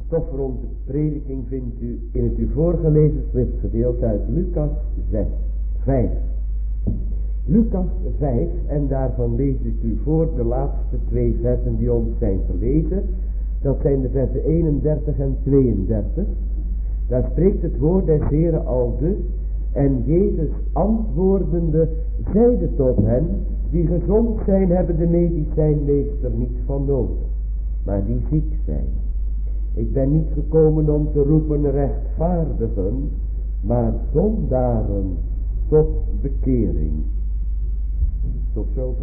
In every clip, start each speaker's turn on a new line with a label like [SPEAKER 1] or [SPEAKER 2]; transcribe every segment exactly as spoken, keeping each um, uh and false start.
[SPEAKER 1] stof voor onze prediking vindt u in het u voorgelezen schriftgedeelte uit Lucas zes, vijf. Lucas vijf, en daarvan lees ik u voor de laatste twee versen die ons zijn gelezen. Dat zijn de versen eenendertig en tweeëndertig. Daar spreekt het woord des Heren aldus: en Jezus antwoordende zeide tot hen: die gezond zijn, hebben de medicijnmeester niet van nodig, maar die ziek zijn. Ik ben niet gekomen om te roepen rechtvaardigen, maar zondaren tot bekering. Tot zover.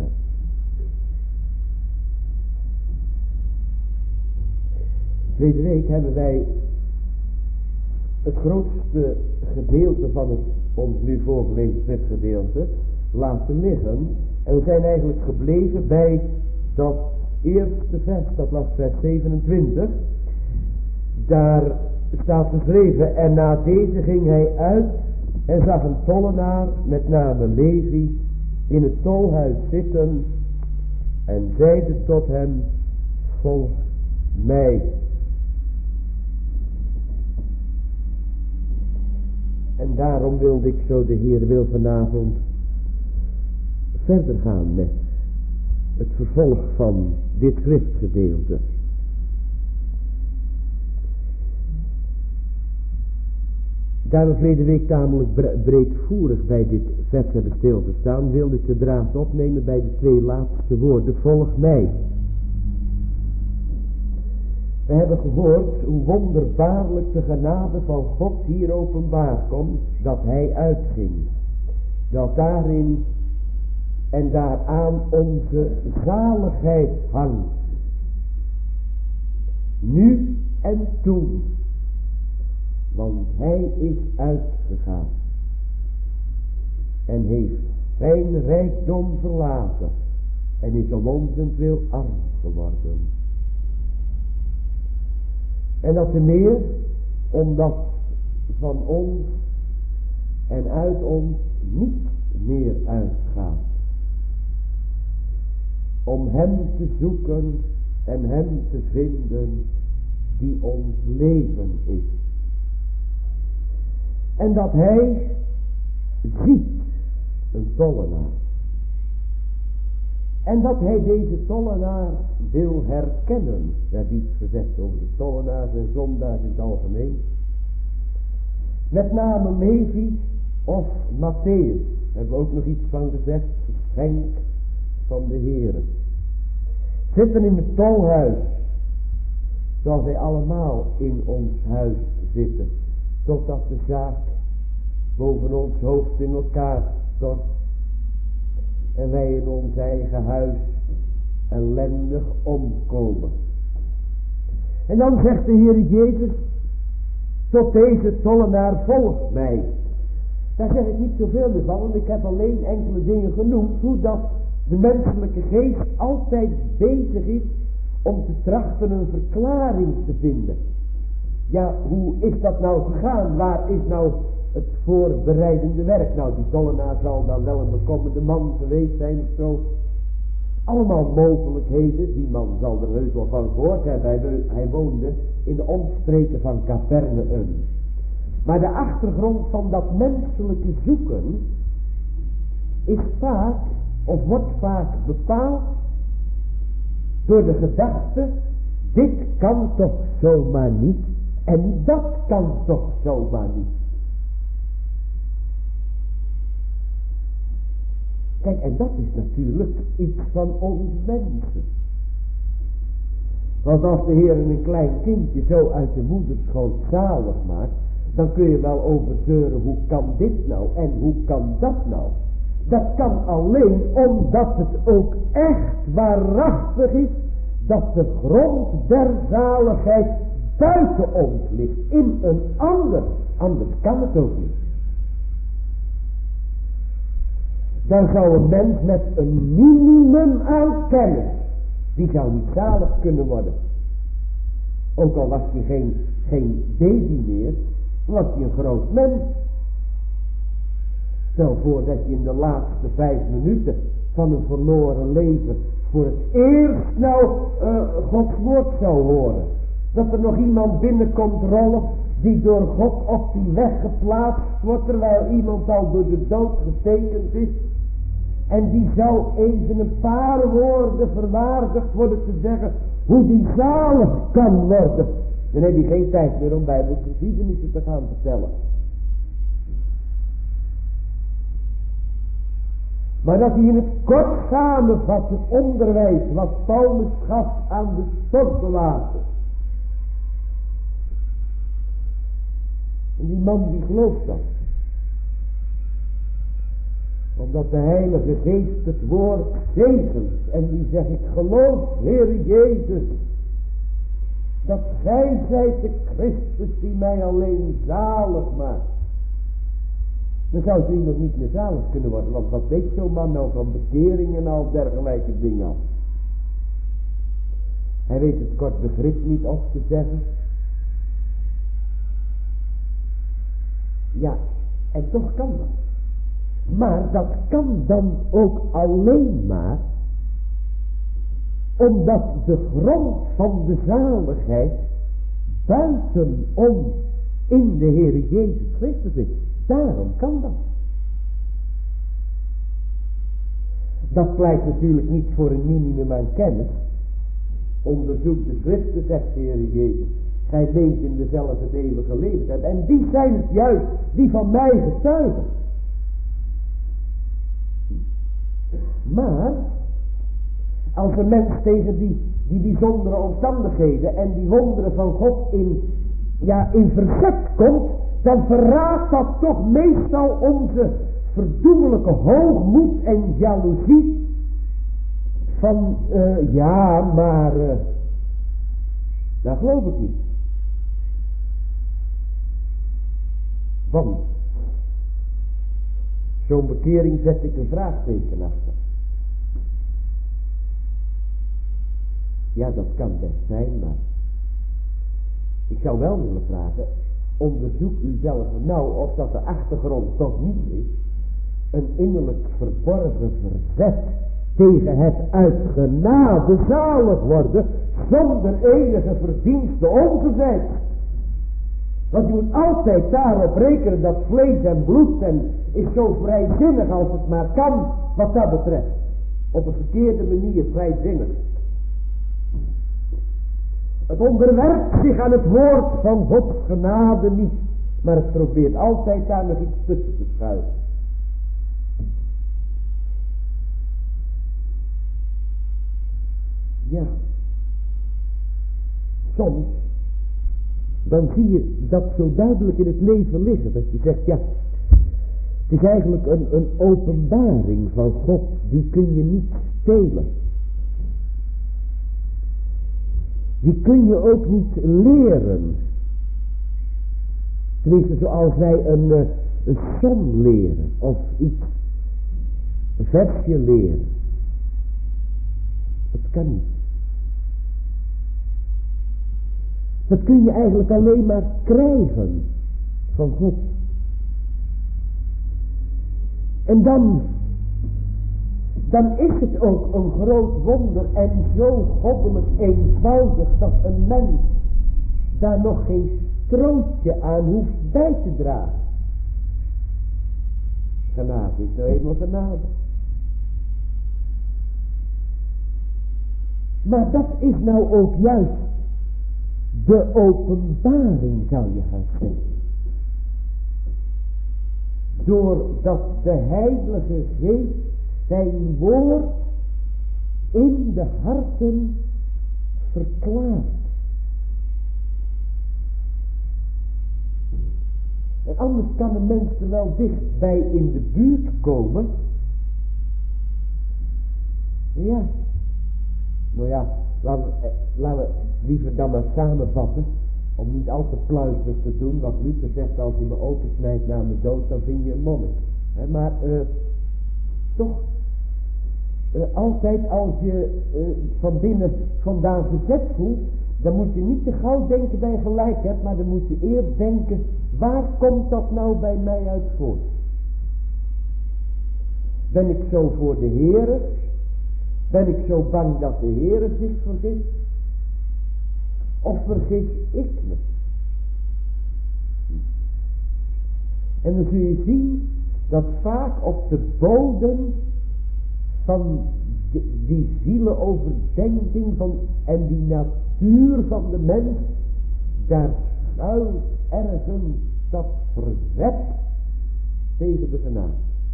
[SPEAKER 1] Deze week hebben wij het grootste gedeelte van het ons nu voorgelezen schriftgedeelte laten liggen. En we zijn eigenlijk gebleven bij dat eerste vers, dat was vers zevenentwintig. Daar staat geschreven: en na deze ging hij uit en zag een tollenaar met name Levi in het tolhuis zitten en zeide tot hem: volg mij. En daarom wilde ik, zo de Heer wil, vanavond verder gaan met het vervolg van dit schriftgedeelte. Daar we verleden week tamelijk breedvoerig bij dit vers hebben stilgestaan, wilde ik de draad opnemen bij de twee laatste woorden: volg mij. We hebben gehoord hoe wonderbaarlijk de genade van God hier openbaar komt, dat hij uitging. Dat daarin en daaraan onze zaligheid hangt. Nu en toen. Want hij is uitgegaan. En heeft zijn rijkdom verlaten. En is om onzentwil arm geworden. En dat te meer omdat van ons en uit ons niets meer uitgaat. Om hem te zoeken en hem te vinden die ons leven is. En dat hij ziet een tollenaar. En dat hij deze tollenaar wil herkennen. We hebben iets gezegd over de tollenaars en zondaars in het algemeen. Met name Levi of Matthäus. Daar hebben we ook nog iets van gezegd. Geschenk van de Heere. Zitten in het tolhuis. Zoals wij allemaal in ons huis zitten. Totdat de zaak boven ons hoofd in elkaar stort. En wij in ons eigen huis ellendig omkomen. En dan zegt de Heer Jezus tot deze tollenaar: volg mij. Daar zeg ik niet zoveel meer van, want ik heb alleen enkele dingen genoemd. Hoe dat de menselijke geest altijd bezig is om te trachten een verklaring te vinden. Ja, hoe is dat nou gegaan? Waar is nou het voorbereidende werk? Nou, die tollenaar zal dan wel een bekommerde man geweest zijn of zo. Allemaal mogelijkheden. Die man zal er heus wel van gehoord hebben. Hij, hij woonde in de omstreken van Capernaum. Maar de achtergrond van dat menselijke zoeken is vaak, of wordt vaak bepaald door de gedachte: dit kan toch zomaar niet en dat kan toch zomaar niet. Kijk, en dat is natuurlijk iets van ons mensen. Want als de Heer een klein kindje zo uit de moederschoot zalig maakt, dan kun je wel overzeuren: hoe kan dit nou en hoe kan dat nou? Dat kan alleen omdat het ook echt waarachtig is dat de grond der zaligheid buiten ons ligt, in een ander. Anders kan het ook niet. Dan zou een mens met een minimum aan kennis, die zou niet zalig kunnen worden. Ook al was hij geen, geen baby meer, was hij een groot mens. Stel voor dat je in de laatste vijf minuten van een verloren leven voor het eerst nou uh, Gods woord zou horen. Dat er nog iemand binnenkomt rollen die door God op die weg geplaatst wordt, terwijl iemand al door de dood getekend is. En die zou even een paar woorden verwaardigd worden te zeggen hoe die zalig kan worden. Dan heb je geen tijd meer om bijbelgeschiedenissen te gaan vertellen. Maar dat hij in het kort samenvat het onderwijs wat Paulus gaf aan de stortbewakers. En die man die gelooft dat. Omdat de Heilige Geest het woord zegent. En die zegt, ik geloof, Heer Jezus, dat gij zijt de Christus die mij alleen zalig maakt. Dan zou zo iemand niet meer zalig kunnen worden. Want wat weet zo'n man nou van bekering en al dergelijke dingen af? Hij weet het kort begrip niet op te zeggen. Ja, en toch kan dat. Maar dat kan dan ook alleen maar omdat de grond van de zaligheid buitenom in de Heer Jezus Christus is. Daarom kan dat. Dat pleit natuurlijk niet voor een minimum aan kennis. Onderzoek de schriften, zegt de Heer Jezus. Gij leeft in dezelfde het eeuwige leven. En die zijn het juist die van mij getuigen. Maar als een mens tegen die, die bijzondere omstandigheden en die wonderen van God in, ja, in verzet komt, dan verraadt dat toch meestal onze verdoemelijke hoogmoed en jaloezie. Van, uh, ja, maar, uh, dat geloof ik niet. Want, zo'n bekering zet ik een vraagteken achter. Ja, dat kan best zijn, maar ik zou wel willen vragen, onderzoek u zelf nou of dat de achtergrond toch niet is. Een innerlijk verborgen verzet tegen het uit genade zalig worden zonder enige verdienste omgezet. Want je moet altijd daarop rekenen dat vlees en bloed en is zo vrijzinnig als het maar kan wat dat betreft. Op een verkeerde manier vrijzinnig. Het onderwerpt zich aan het woord van Gods genade niet. Maar het probeert altijd daar nog iets tussen te schuiven. Ja. Soms. Dan zie je dat zo duidelijk in het leven liggen. Dat je zegt, ja. Het is eigenlijk een, een openbaring van God. Die kun je niet stelen. Die kun je ook niet leren. Tenminste zoals wij een, een som leren. Of iets. Een versje leren. Dat kan niet. Dat kun je eigenlijk alleen maar krijgen van God. En dan, dan is het ook een groot wonder en zo goddelijk eenvoudig dat een mens daar nog geen strootje aan hoeft bij te dragen. Genade is nou eenmaal genade. Maar dat is nou ook juist de openbaring, zou je gaan zeggen. Doordat de Heilige Geest zijn woord in de harten verklaart. En anders kan een mens er wel dichtbij in de buurt komen. Ja. Nou ja, laten we, laten we liever dan maar samenvatten. Om niet al te pluizerig te doen. Wat Luther zegt, als je me opensnijdt na mijn dood, dan vind je een monnik. He, maar uh, toch, uh, altijd als je uh, van binnen vandaan verzet voelt, dan moet je niet te gauw denken dat je gelijk hebt, maar dan moet je eerst denken, waar komt dat nou bij mij uit voort? Ben ik zo voor de Heere? Ben ik zo bang dat de Heere zich vergist? Of vergis ik me? En dan zul je zien dat vaak op de bodem van die, die zielenoverdenking van, en die natuur van de mens, daar schuilt ergens dat verzet tegen de genade.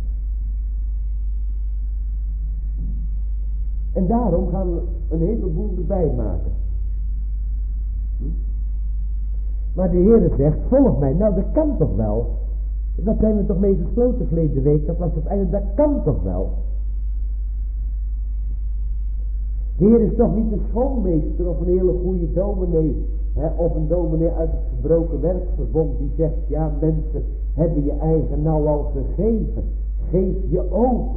[SPEAKER 1] En daarom gaan we een heleboel erbij maken. Hm? Maar de Heere zegt, volg mij. Nou, dat kan toch wel. Dat zijn we toch mee gesloten verleden week. Dat was het einde, dat kan toch wel. De Heer is toch niet een schoolmeester of een hele goede dominee. Hè, of een dominee uit het verbroken werkverbond die zegt, ja, mensen hebben je eigen nou al gegeven. Geef je over.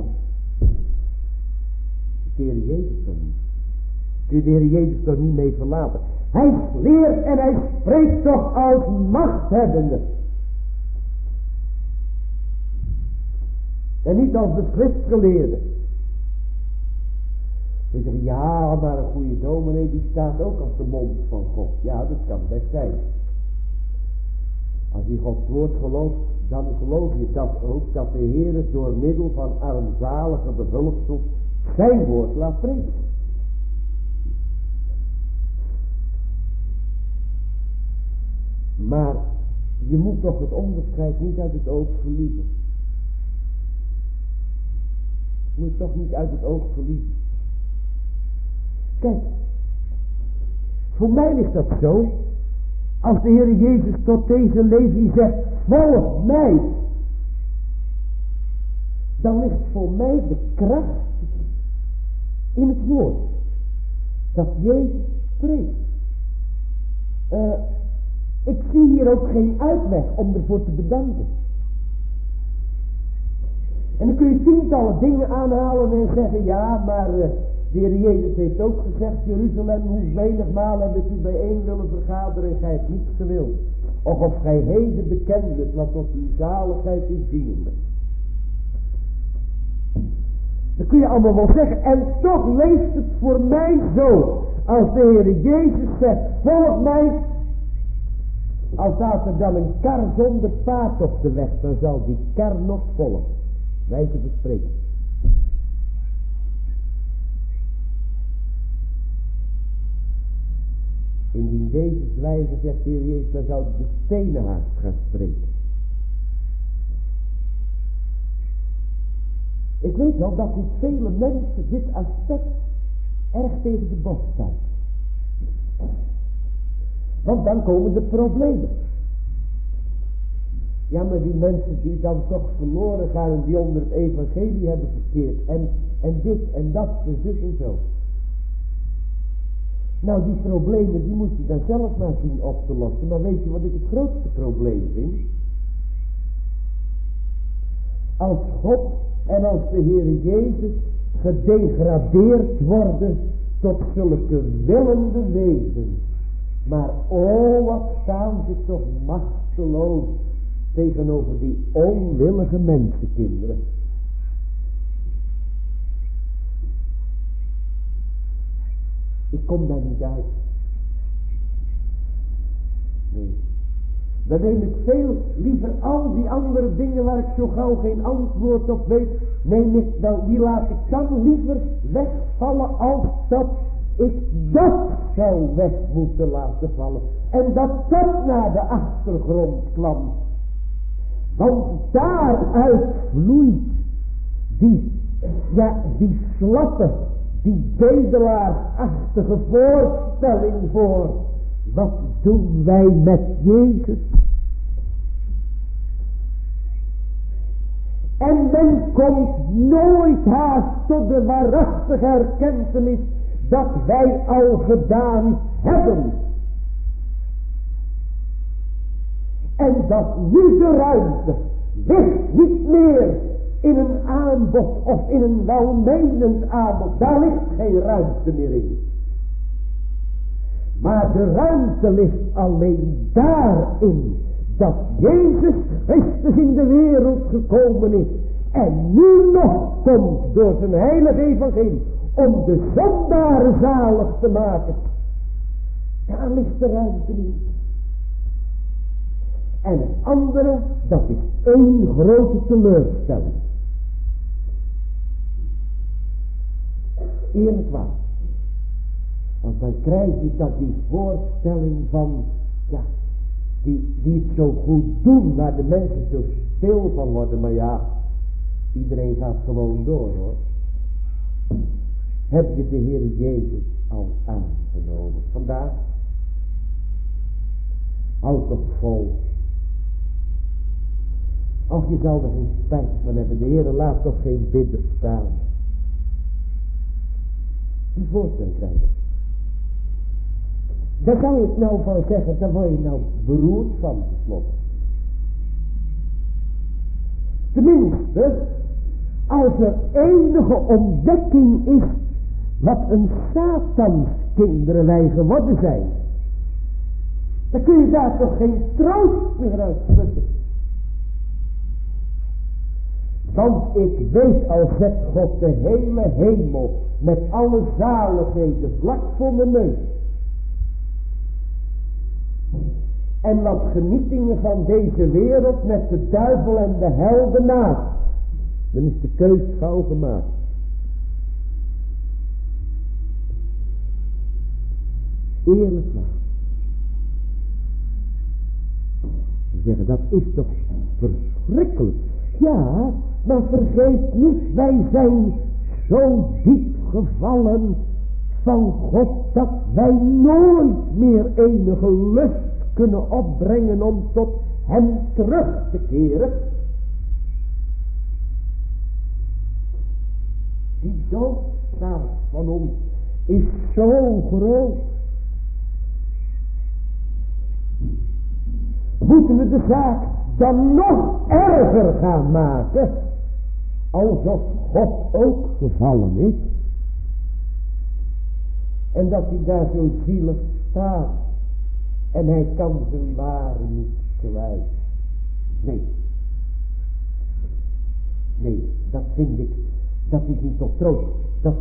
[SPEAKER 1] De Heer Jezus toch niet. Kun je de Heer Jezus toch niet mee verlaten. Hij leert en hij spreekt toch als machthebbende. En niet als de schriftgeleerde. We zeggen, ja, maar een goede dominee die staat ook als de mond van God. Ja, dat kan best zijn. Als je Gods woord gelooft, dan geloof je dat ook, dat de Heer door middel van armzalige behulpsels zijn woord laat spreken. Maar je moet toch het onderscheid niet uit het oog verliezen. Je moet het toch niet uit het oog verliezen. Kijk, voor mij ligt dat zo, als de Heer Jezus tot deze Levi zegt, volg mij, dan ligt voor mij de kracht in het woord dat Jezus spreekt. Uh, ik zie hier ook geen uitweg om ervoor te bedanken. En dan kun je tientallen dingen aanhalen en zeggen, ja, maar uh, de Heer Jezus heeft ook gezegd, Jeruzalem, hoe menigmaal heb ik u bijeen willen vergaderen en gij hebt niet gewild. Of of gij heden bekendet wat tot uw zaligheid is dienende. Dat kun je allemaal wel zeggen. En toch leeft het voor mij zo. Als de Heer Jezus zegt, volg mij. Als staat er dan een kar zonder paard op de weg, dan zal die kar nog volgen. Wijze van spreken. Indien deze zwijgen, zegt de Heer Jezus, dan zou de stenen haast gaan spreken. Ik weet wel dat niet vele mensen dit aspect erg tegen de borst staan. Want dan komen de problemen. Ja, maar die mensen die dan toch verloren gaan en die onder het evangelie hebben verkeerd. En, en dit en dat en zus en zo. Nou, die problemen die moet je dan zelf maar zien op te lossen. Maar weet je wat ik het grootste probleem vind? Als God en als de Heer Jezus gedegradeerd worden tot zulke willende wezens. Maar oh, wat staan ze toch machteloos tegenover die onwillige mensenkinderen. Ik kom daar niet uit. Nee. Dan neem ik veel liever al die andere dingen waar ik zo gauw geen antwoord op weet. Neem ik dan, die laat ik dan liever wegvallen als dat ik dat zou weg moeten laten vallen. En dat dat naar de achtergrond kwam. Want daaruit vloeit die, ja, die slappe, die bedelaarachtige voorstelling voor. Wat doen wij met Jezus? En men komt nooit haast tot de waarachtige erkentenis dat wij al gedaan hebben. En dat nu de ruimte ligt niet meer in een aanbod of in een welmenend aanbod. Daar ligt geen ruimte meer in. Maar de ruimte ligt alleen daarin dat Jezus Christus in de wereld gekomen is. En nu nog komt door zijn heilige evangelie om de zondaren zalig te maken. Daar ligt de ruimte in. En het andere, dat is één grote teleurstelling. Eerlijk waar. Want dan krijg je dat die voorstelling van, ja, die, die het zo goed doen, waar de mensen zo stil van worden. Maar ja, iedereen gaat gewoon door hoor. Heb je de Heer Jezus al aangenomen vandaag? Houd toch vol. Ach, je zal er geen spijt van hebben. De Heer laat toch geen bidder staan. Die voorstelling krijgen. Daar zou ik nou van zeggen, daar word je nou beroerd van tenslotte. Tenminste, als er enige ontdekking is wat een Satans kinderen wij geworden zijn, dan kun je daar toch geen troost meer uit putten. Want ik weet, al zet God de hele hemel met alle zaligheden vlak voor mijn neus, en wat genietingen van deze wereld met de duivel en de hel ernaast, dan is de keus gauw gemaakt. Eerlijk waar. Ze zeggen, dat is toch verschrikkelijk. Ja, maar vergeet niet, wij zijn zo diep gevallen van God, dat wij nooit meer enige lust kunnen opbrengen om tot hem terug te keren. Die doodstraf van ons is zo groot. Moeten we de zaak dan nog erger gaan maken, alsof God ook gevallen is, en dat hij daar zo zielig staat en hij kan zijn ware niet kwijt. Nee, nee, dat vind ik, dat is niet tot troost. Dat,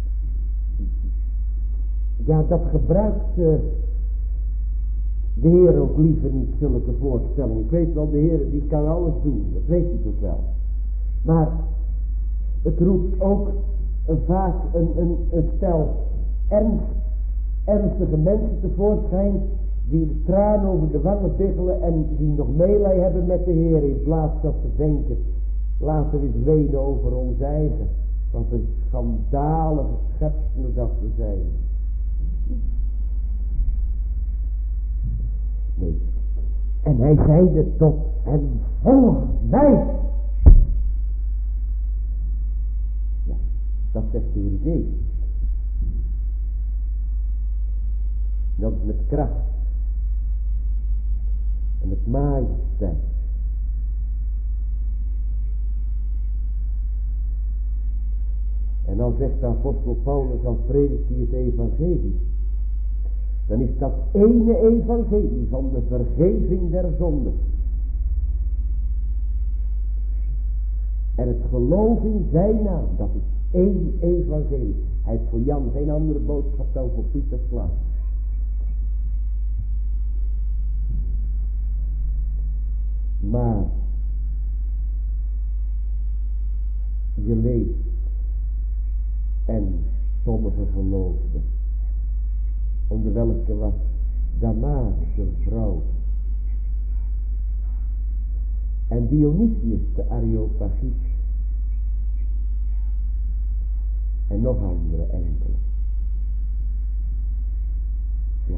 [SPEAKER 1] ja, dat gebruikt uh, de Heer ook liever niet zulke voorstellingen. Ik weet wel, de Heer die kan alles doen, dat weet ik ook wel. Maar het roept ook een, vaak een, een, een stel ernst, ernstige mensen tevoorschijn, die de tranen over de wangen biggelen en die nog meelij hebben met de Heer, in plaats dat ze denken, laten we eens wenen over ons eigen. Wat een schandalige schepselen dat we zijn. Nee. En hij zeide tot hen, volg mij. Ja, dat zegt de Heer Jezus. Dat is met kracht. En met majesteit. En dan zegt de apostel Paulus, dan predikt hij het evangelie. Dan is dat ene evangelie van de vergeving der zonden. En het geloof in zijn naam, dat is één evangelie. Hij heeft voor Jan geen andere boodschap dan voor Pieter klaar. Maar je leest en sommigen geloofden, onder welke was Damaris een vrouw. En Dionysius de Areopagiet. En nog andere enkele. Ja.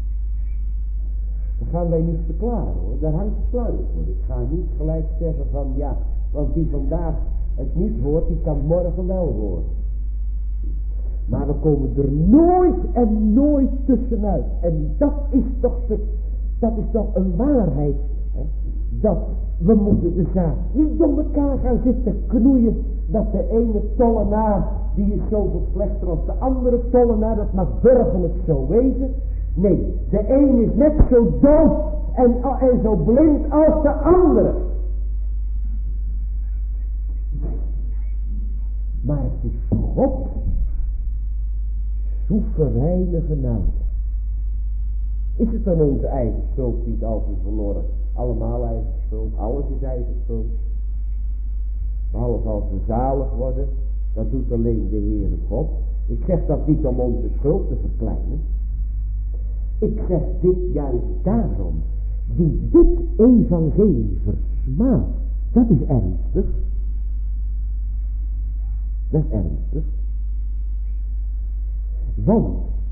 [SPEAKER 1] Dat gaan wij niet verklaren hoor, daar hangt de sluier voor. Ik ga niet gelijk zeggen van ja, want die vandaag het niet hoort, die kan morgen wel horen. Maar we komen er nooit en nooit tussenuit. En dat is toch, de, dat is toch een waarheid. Hè? Dat we moeten de zaak niet door elkaar gaan zitten knoeien. Dat de ene tollenaar, die is zoveel slechter als de andere tollenaar. Dat mag burgerlijk zo wezen. Nee, de een is net zo doof en, en zo blind als de andere. Maar het is God soevereine genade. Is het dan onze eigen schuld niet als we verloren? Allemaal eigen schuld, alles is eigen schuld. Behalve als we zalig worden, dat doet alleen de Heere God. Ik zeg dat niet om onze schuld te verkleinen. Ik zeg dit juist daarom. Die dit evangelie versmaadt, dat is ernstig. Dat is ernstig. Want,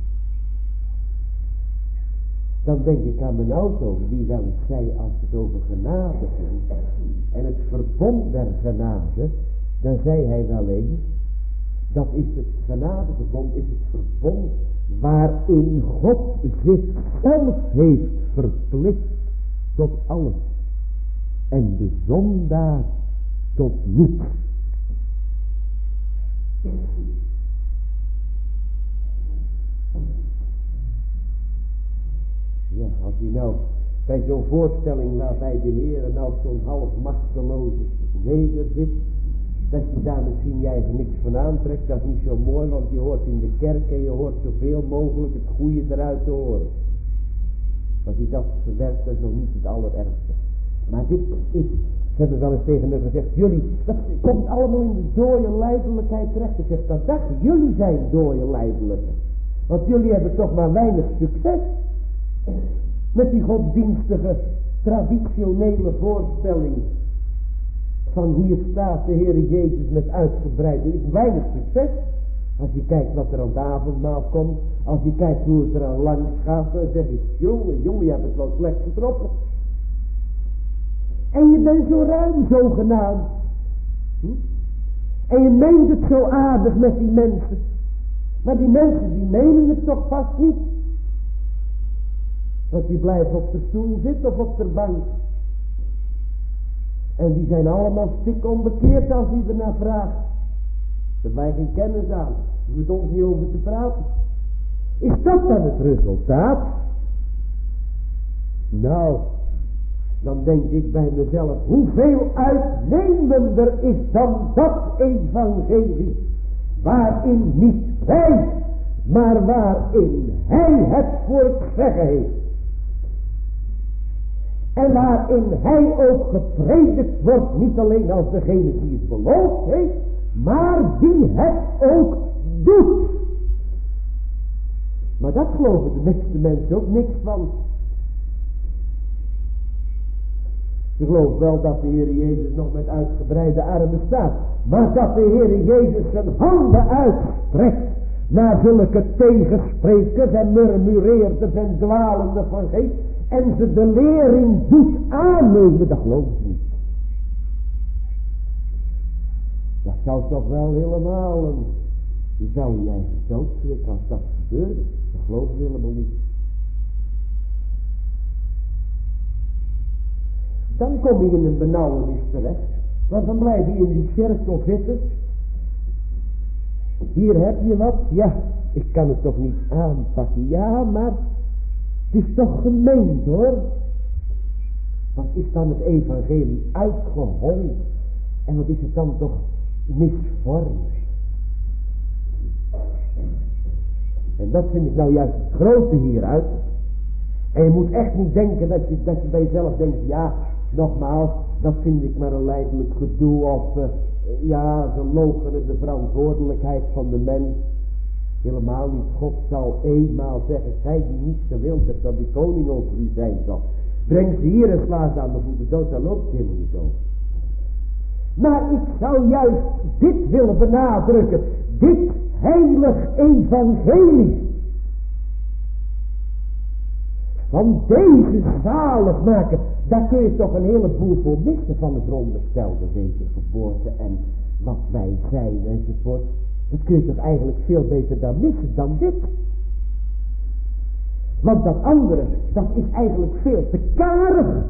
[SPEAKER 1] dan denk ik aan mijn auto, die wel eens zei als het over genade ging. En het verbond der genade, dan zei hij wel eens, dat is het genadeverbond, is het verbond waarin God zichzelf heeft verplicht tot alles. En de zondaar tot niets. Ja, als hij nou bij zo'n voorstelling laat bij de Heer nou zo'n half machteloze nederzit, dat je daar misschien je eigen niks van aantrekt, dat is niet zo mooi, want je hoort in de kerk en je hoort zoveel mogelijk het goede eruit te horen. Want die dat verwerkt, dat is nog niet het allerergste. Maar dit is, ze hebben wel eens tegen me gezegd, jullie, dat komt allemaal in de dooie lijdelijkheid terecht. Ik zeg, dat dacht, jullie zijn dooie lijdelijke. Want jullie hebben toch maar weinig succes met die godsdienstige, traditionele voorstelling van hier staat de Heer Jezus met uitgebreide, is weinig succes. Als je kijkt wat er aan het avondmaal komt, als je kijkt hoe het er aan langs gaat, dan zeg ik, jongen, jongen, je hebt het wel slecht getroffen. En je bent zo ruim zogenaamd. Hm? En je meent het zo aardig met die mensen. Maar die mensen die menen het toch vast niet. Want die blijven op de stoel zitten of op de bank. En die zijn allemaal stik onbekeerd als die ernaar vraagt. Daar wij geen kennis aan. Er hoeft ons niet over te praten. Is dat dan het resultaat? Nou, dan denk ik bij mezelf, hoeveel uitnemender is dan dat evangelie, waarin niet wij, maar waarin hij het voor het zeggen heeft. En waarin hij ook gepredikt wordt, niet alleen als degene die het beloofd heeft, maar die het ook doet. Maar dat geloven de meeste mensen ook niks van. Ze geloven wel dat de Heer Jezus nog met uitgebreide armen staat. Maar dat de Heer Jezus zijn handen uitstrekt naar zulke tegensprekers en murmureerders en dwalenden van geest. En ze de lering doet aannemen, dat geloof ik niet. Dat zou toch wel helemaal een... Je zou je eigen dood schrikken als dat gebeurde. Dat geloof ik helemaal niet. Dan kom je in een benauwenis terecht. Want dan blijf je in die cirkel zitten. Hier heb je wat. Ja, ik kan het toch niet aanpakken. Ja, maar het is toch gemeend hoor. Wat is dan het evangelie uitgehold? En wat is het dan toch misvormd? En dat vind ik nou juist het grote hieruit. En je moet echt niet denken dat je, dat je bij jezelf denkt, ja, nogmaals, dat vind ik maar een lijdelijk gedoe. Of uh, ja, ze loochenen de verantwoordelijkheid van de mens. Helemaal niet. God zal eenmaal zeggen, zij die niet gewild hebt dat de koning over u zijn zal. Breng ze hier en sla ze aan de voeten dood, daar loopt het helemaal niet over. Maar ik zou juist dit willen benadrukken. Dit heilig evangelie. Van deze zalig maken. Daar kun je toch een heleboel voor missen van de veronderstelde wedergeboorte en wat wij zijn enzovoort. Dat kun je toch eigenlijk veel beter dan missen dan dit. Want dat andere, dat is eigenlijk veel te karig.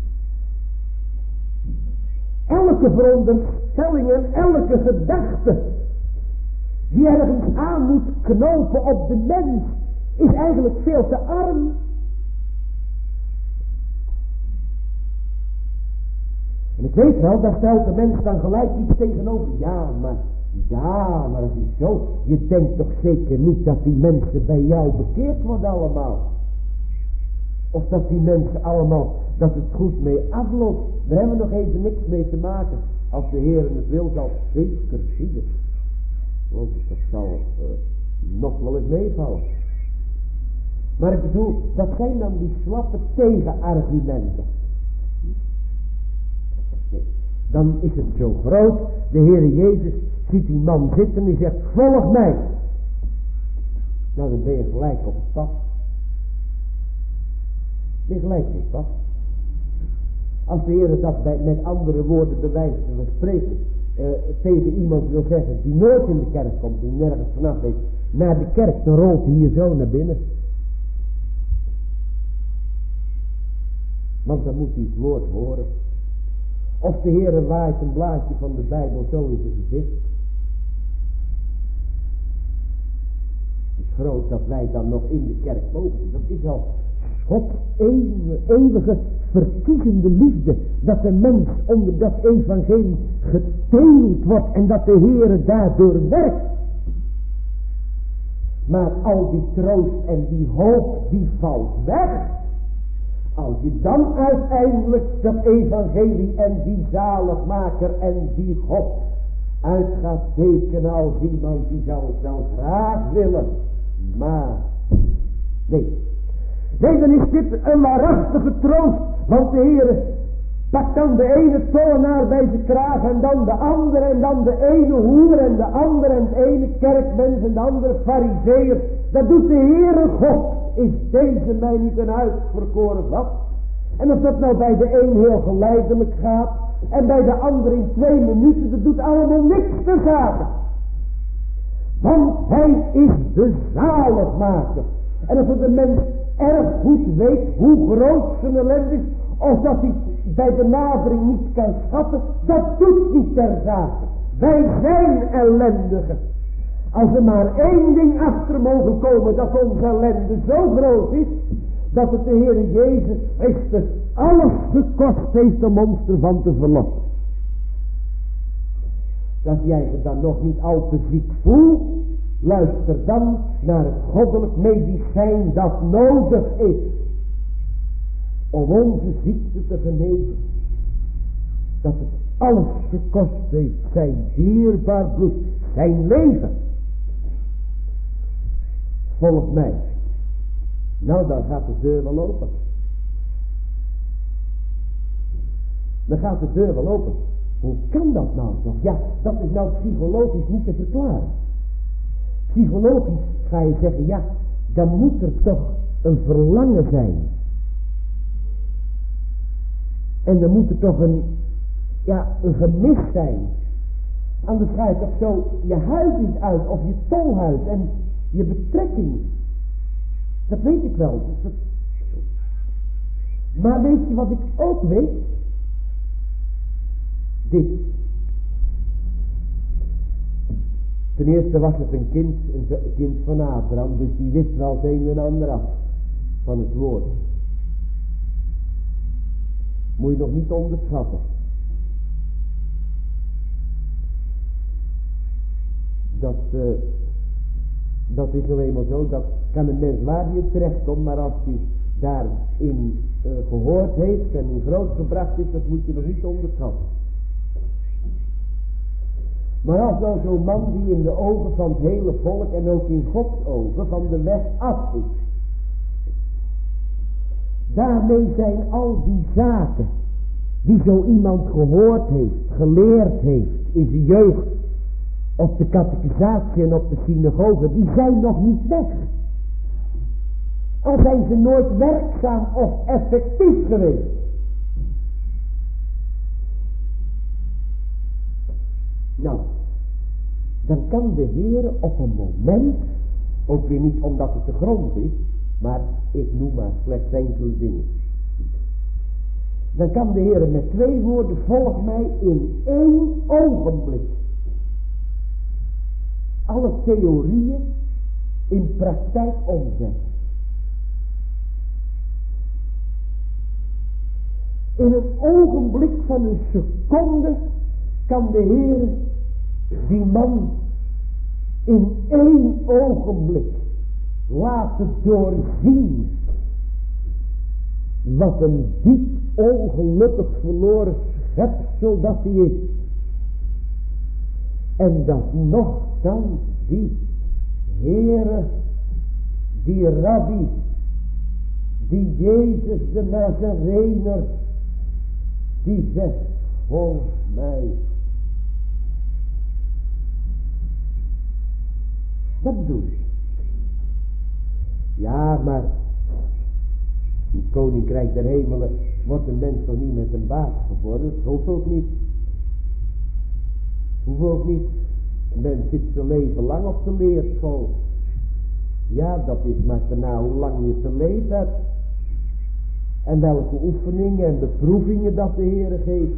[SPEAKER 1] Elke veronderstelling en elke gedachte die ergens aan moet knopen op de mens, is eigenlijk veel te arm. En ik weet wel, daar stelt de mens dan gelijk iets tegenover. Ja, maar, ja, maar dat is zo. Je denkt toch zeker niet dat die mensen bij jou bekeerd worden allemaal. Of dat die mensen allemaal, dat het goed mee afloopt. Daar hebben we nog even niks mee te maken. Als de Heer het wil, zal het zeker zien. Want dat zal uh, nog wel eens meevallen. Maar ik bedoel, dat zijn dan die slappe tegenargumenten. Nee, dan is het zo groot. De Heere Jezus ziet die man zitten en zegt, volg mij. Nou, dan ben je gelijk op het pad. Ben je gelijk op het pad. Als de Heer dat bij, met andere woorden bewijst en we spreken uh, tegen iemand wil zeggen die nooit in de kerk komt, die nergens vanaf weet, naar de kerk, dan rolt hij hier zo naar binnen. Want dan moet hij het woord horen. Of de Heer waait een blaadje van de Bijbel zo in zijn gezicht. Het is groot dat wij dan nog in de kerk mogen. Dat is al God eeuwige verkiezende liefde. Dat de mens onder dat evangelie geteeld wordt en dat de Heer daardoor werkt. Maar al die troost en die hoop die valt weg. Als je dan uiteindelijk dat evangelie en die zaligmaker en die God uit gaat tekenen als iemand die zou het wel graag willen. Maar, nee. Nee, dan is dit een waarachtige troost. Want de Heer pakt dan de ene tollenaar bij zijn kraag en dan de andere en dan de ene hoer en de andere en het ene kerkmens en de andere farizeeër. Dat doet de Heere God. Is deze mij niet een uitverkoren vat? En of dat nou bij de een heel geleidelijk gaat en bij de ander in twee minuten, dat doet allemaal niks te zaken. Want hij is de zaligmaker. En als het een mens erg goed weet hoe groot zijn ellende is, of dat hij bij benadering niet kan schatten, dat doet niet ter zake. Wij zijn ellendigen. Als we maar één ding achter mogen komen, dat onze ellende zo groot is, dat het de Heer Jezus Christus alles gekost heeft om ons ervan te verlossen. Dat jij je dan nog niet al te ziek voelt, luister dan naar het goddelijk medicijn dat nodig is om onze ziekte te genezen. Dat het alles gekost heeft, zijn dierbaar bloed, zijn leven. Volg mij. Nou, dan gaat de deur wel open. Dan gaat de deur wel open. Hoe kan dat nou toch? Ja, dat is nou psychologisch niet te verklaren. Psychologisch ga je zeggen, ja, dan moet er toch een verlangen zijn. En dan moet er toch een, ja, een gemis zijn. Anders ga je toch zo je huis niet uit, of je tolhuis en je betrekking. Dat weet ik wel. Dat... Maar weet je wat ik ook weet? Dit. Ten eerste was het een kind, een kind van Abraham, dus die wist wel het een en ander af van het woord. Moet je nog niet onderschatten. Dat, uh, dat is nou eenmaal zo, dat kan een mens waar die op terecht komt, maar als hij daarin uh, gehoord heeft en in groot gebracht is, dat moet je nog niet onderschatten. Maar als nou zo'n man die in de ogen van het hele volk en ook in Gods ogen van de weg af is. Daarmee zijn al die zaken die zo iemand gehoord heeft, geleerd heeft in zijn jeugd, op de catechisatie en op de synagoge, die zijn nog niet weg. Al zijn ze nooit werkzaam of effectief geweest. Nou, dan kan de Heer op een moment, ook weer niet omdat het de grond is, maar ik noem maar slechts enkele dingen. Dan kan de Heer met twee woorden, volg mij, in één ogenblik alle theorieën in praktijk omzetten. In een ogenblik van een seconde kan de Heer die man in één ogenblik laten doorzien Wat een diep ongelukkig verloren schepsel dat hij is. En dat nochtans die Heere, die Rabbi, die Jezus de Nazarener, die zegt, volg mij. Dat bedoel ik. Ja, maar in het koninkrijk der hemelen wordt een mens toch niet met een baas geboren. Dat hoeft ook niet. Hoeft ook niet. Een mens zit zijn leven lang op de leerschool. Ja, dat is maar daarna hoe lang je geleefd hebt. En welke oefeningen en beproevingen dat de Heer geeft.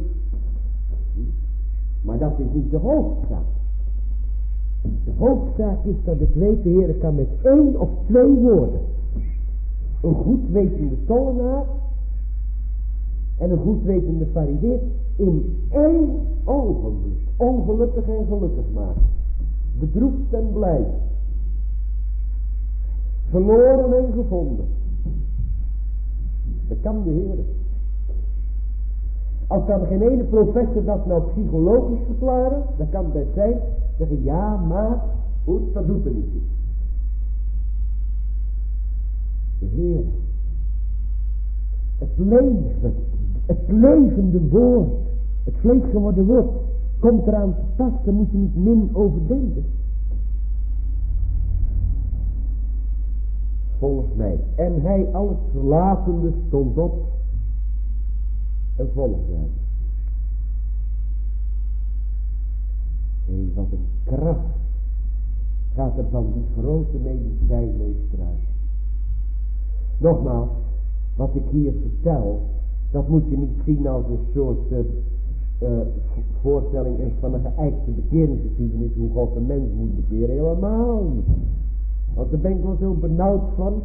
[SPEAKER 1] Maar dat is niet de hoofdzaak. De hoofdzaak is dat ik weet, de Heer kan met één of twee woorden een goed wetende tollenaar en een goed wetende farizeer in één ogenblik ongelukkig en gelukkig maken. Bedroefd en blij. Verloren en gevonden. Dat kan de Heer. Als dan geen ene professor dat nou psychologisch verklaren, dan kan het best zijn, zeggen ja, maar goed, dat doet er niet toe. De Heer, het leven, het levende woord, het vlees geworden woord, komt eraan te pas, daar moet je niet min over denken. Volg mij. En hij alles verlatende stond op en volgde hem. Hé, wat een kracht gaat er van die grote medicijnmeester uit. Nogmaals, wat ik hier vertel, dat moet je niet zien als een soort uh, uh, voorstelling van een geëikte bekeringsgeschiedenis, hoe God een mens moet bekeren. Helemaal niet. Want daar ben ik wel zo benauwd van.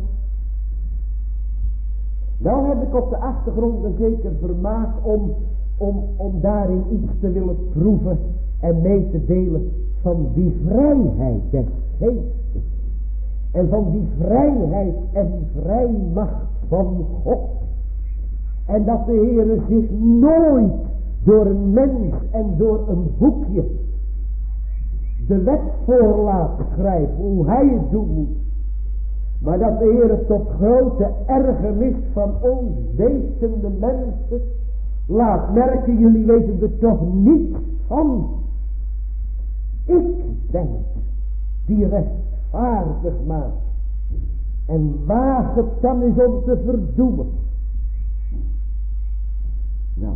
[SPEAKER 1] Wel heb ik op de achtergrond een zeker vermaak om, om, om daarin iets te willen proeven en mee te delen van die vrijheid des geestes. En van die vrijheid en die vrijmacht van God. En dat de Heere zich nooit door een mens en door een boekje de wet voor laat schrijven hoe hij het doen moet. Maar dat de Heere tot grote ergernis van ons wetende mensen laat merken, jullie weten er toch niet van. Ik ben die rechtvaardig maakt. En waag het dan eens om te verdoemen. Nou.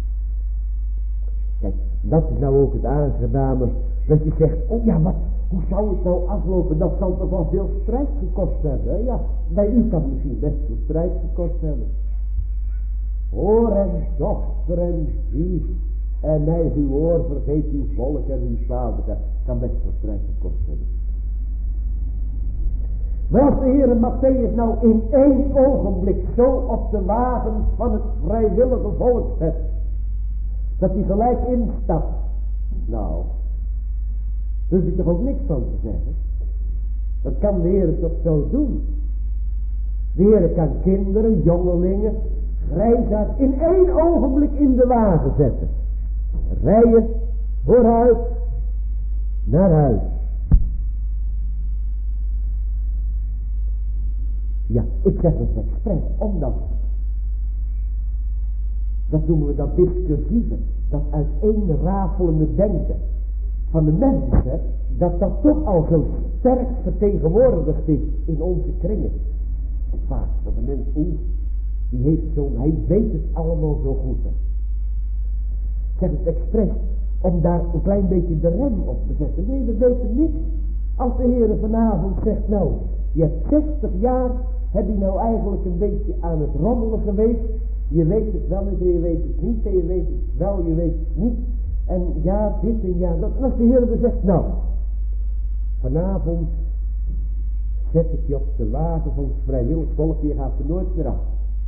[SPEAKER 1] Kijk, dat is nou ook het aangename. Dat je zegt, oh ja, wat, hoe zou het nou aflopen? Dat zal toch wel veel strijd gekost hebben. Hè? Ja, bij u kan het misschien best veel strijd gekost hebben. Hoor en dochter en zie. En mij uw oor vergeet uw volk en uw vader. Dat kan best veel strijd gekost hebben. Maar als de Heere Matthäus nou in één ogenblik zo op de wagen van het vrijwillige volk zet, dat hij gelijk instapt. Nou, daar hoef ik toch ook niks van te zeggen. Dat kan de Heer toch zo doen. De Heer kan kinderen, jongelingen, grijsaard in één ogenblik in de wagen zetten. Rijden vooruit naar huis. Ja, ik zeg het expres, omdat dat noemen we dat discursieve, dat uiteenrafelende denken van de mensen, dat dat toch al zo sterk vertegenwoordigd is in onze kringen. Vaak, dat de mens, oeh, die heeft zo, hij weet het allemaal zo goed. Hè. Ik zeg het expres, om daar een klein beetje de rem op te zetten. Nee, we weten niet. Als de Heer vanavond zegt, nou, je hebt zestig jaar, heb je nou eigenlijk een beetje aan het rommelen geweest. Je weet het wel en je weet het niet. En je weet het wel, je weet het niet. En ja, dit en ja, dat. En als de Heer er zegt, nou, vanavond zet ik je op de wagen van het vrijwillig volk, je gaat er nooit meer af.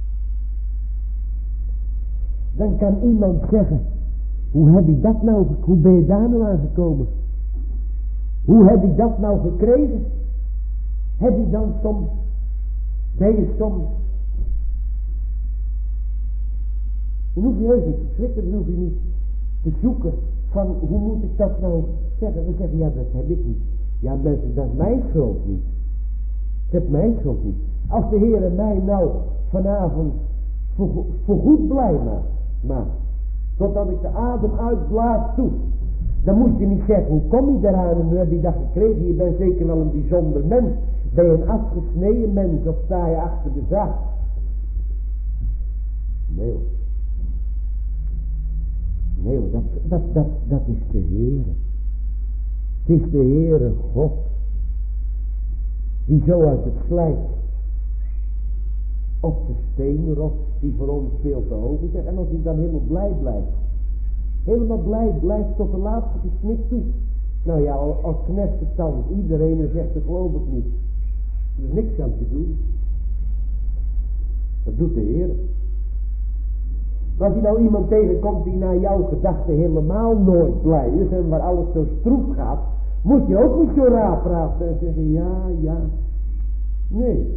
[SPEAKER 1] Dan kan iemand zeggen, hoe heb ik dat nou, hoe ben je daar nou aan gekomen? Hoe heb ik dat nou gekregen? Heb je dan soms, ben je soms Dan hoef je heus niet te schrikken, dan hoef je niet te zoeken van hoe moet ik dat nou zeggen. Dan zeggen, ja, dat heb ik niet. Ja, mensen, dat is mijn schuld niet. Dat is mijn schuld niet. Als de Heer mij nou vanavond voor, voor goed blij maakt, maakt, totdat ik de adem uitblaas toe, dan moet je niet zeggen, hoe kom je daaraan en hoe heb je dat gekregen? Je bent zeker wel een bijzonder mens. Ben je een afgesneden mens of sta je achter de zaak? Nee hoor. Nee hoor, dat, dat, dat, dat is de Heere. Het is de Heere God. Die zo uit het slijk op de steen rost, die voor ons veel te hoog is. En als hij dan helemaal blij blijft. Helemaal blij blijft tot de laatste gesnik toe. Nou ja, als knest het dan iedereen en zegt, dat geloof ik niet. Er is niks aan te doen. Dat doet de Heer. Als je nou iemand tegenkomt die naar jouw gedachten helemaal nooit blij is en waar alles zo stroef gaat, moet je ook niet zo raar praten en zeggen, ja, ja. Nee.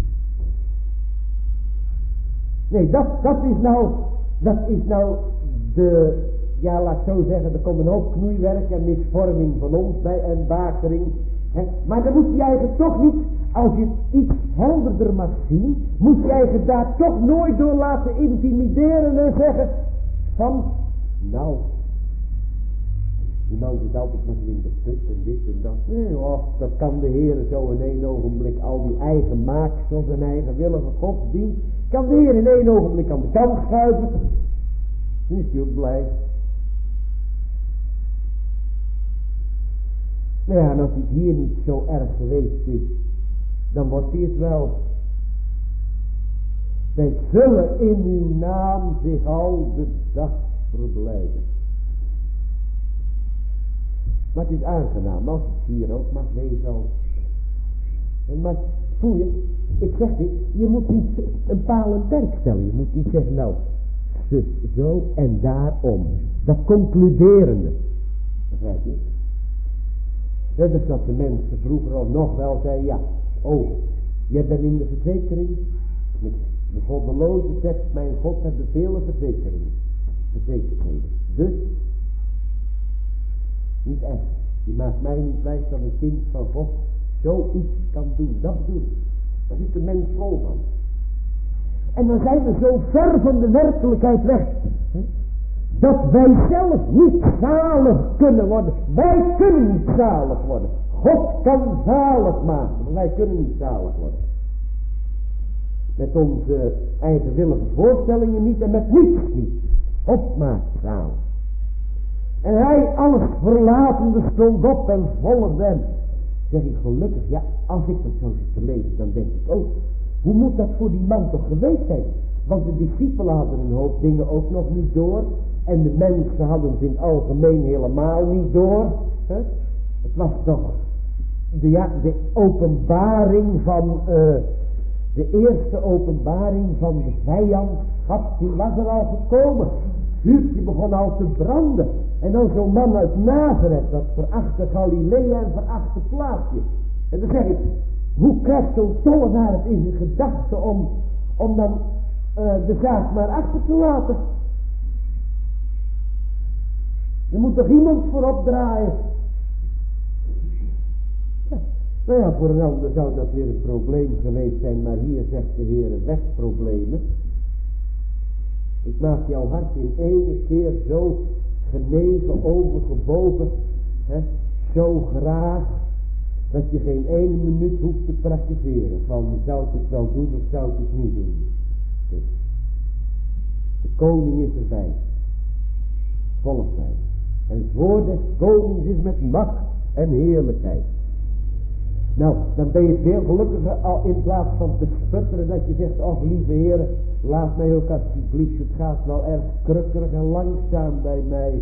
[SPEAKER 1] Nee, dat, dat is nou, dat is nou de, ja, laat ik zo zeggen, er komt een hoop knoeiwerk en misvorming van ons bij en bakering. Hè? Maar dan moet je eigenlijk toch niet, als je het iets helderder mag zien, moet je eigenlijk daar toch nooit door laten intimideren en zeggen van, nou, die man zit altijd maar in de put en dit en dat. Nee, oh, dat kan de Heer zo in één ogenblik al die eigen maaksels en eigenwillige godsdienst, kan de Heer in één ogenblik aan de kant schuiven. Dan is hij ook blij. Nou ja, en als het hier niet zo erg geweest is, dan wordt hij het wel. Zij zullen in uw naam zich al de dag verblijden. Maar het is aangenaam als het hier ook mag wezen. Maar voel je, ik zeg dit, je moet niet een paal en perk stellen. Je moet niet zeggen, nou, zus zo en daarom. Dat concluderende. Begrijp je? Dat is wat de mensen vroeger al nog wel zeiden, ja, oh, jij bent in de verzekering. De goddeloze zegt, mijn God heeft de vele verzekeringen. Verzekerdheden. Dus, niet echt. Je maakt mij niet wijs dat een kind van God zoiets kan doen. Dat bedoel ik. Daar zit de mens vol van. En dan zijn we zo ver van de werkelijkheid weg. Hè? Dat wij zelf niet zalig kunnen worden. Wij kunnen niet zalig worden. God kan zalig maken, maar wij kunnen niet zalig worden. Met onze eigenwillige voorstellingen niet en met niets niet. God maakt zalig. En hij alles verlatende stond op en volgde hem. Zeg ik gelukkig, ja, als ik dat zo zit te lezen, dan denk ik ook, hoe moet dat voor die man toch geweest zijn? Want de discipelen hadden een hoop dingen ook nog niet door. En de mensen hadden het in het algemeen helemaal niet door. Hè? Het was toch de, ja, de openbaring van, uh, de eerste openbaring van de vijandschap, die was er al gekomen. Het vuurtje begon al te branden. En dan zo'n man uit Nazareth, dat verachte Galilea en verachte plaatsje. En dan zeg ik, hoe krijgt zo'n tollenaar het in zijn gedachten om, om dan uh, de zaak maar achter te laten? Er moet toch iemand voorop draaien? Ja. Nou ja, voor een ander zou dat weer een probleem geweest zijn, maar hier zegt de Heer weg problemen. Ik maak jouw hart in ene keer zo genegen, overgebogen, hè, zo graag, dat je geen ene minuut hoeft te praktiseren. Van, zou ik het wel doen of zou ik het niet doen? De koning is erbij. Volgt mij. En het woord des konings is met macht en heerlijkheid. Nou, dan ben je veel gelukkiger al in plaats van te sputteren dat je zegt, oh lieve Heer, laat mij ook alsjeblieft, het gaat wel erg krukkerig en langzaam bij mij.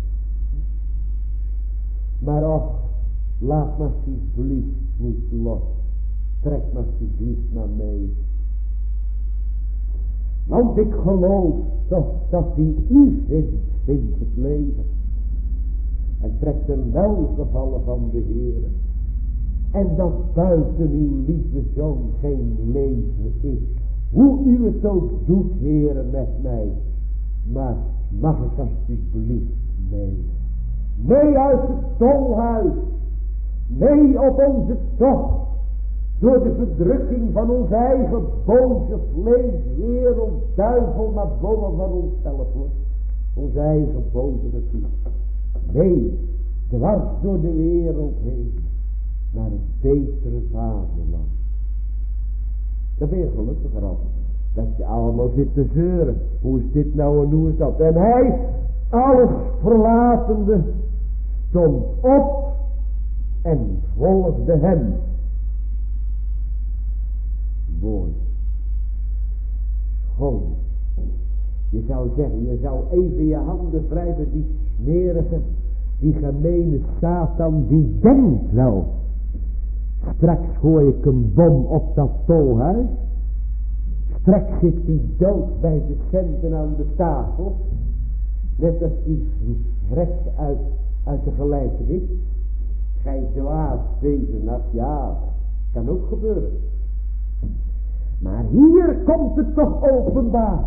[SPEAKER 1] Maar och, laat me alsjeblieft niet los. Trek me alsjeblieft maar mee. Want ik geloof toch dat die u vindt, vindt het leven. En trekt een welgevallen van de Heer. En dat buiten uw lieve zoon geen leven is. Hoe u het ook doet, Heere, met mij. Maar mag het alsjeblieft mee. Mee uit het tolhuis. Mee op onze tocht. Door de verdrukking van ons eigen boze vlees, wereld, duivel, maar boven van onszelf hoor. Ons eigen boze natuur. Mee, dwars door de wereld heen. Naar het betere vaderland. Dan ben je gelukkiger af. Dat je allemaal zit te zeuren. Hoe is dit nou en hoe is dat? En hij, alles verlatende, stond op en volgde hem. Mooi. Schoon. Je zou zeggen, je zou even je handen wrijven, die smerige, die gemene Satan, die denkt wel. Straks gooi ik een bom op dat tolhuis. Straks zit die dood bij de centen aan de tafel. Net als die vrek uit, uit de gelijkenis. Gij zo aas deze nacht, ja, kan ook gebeuren. Maar hier komt het toch openbaar.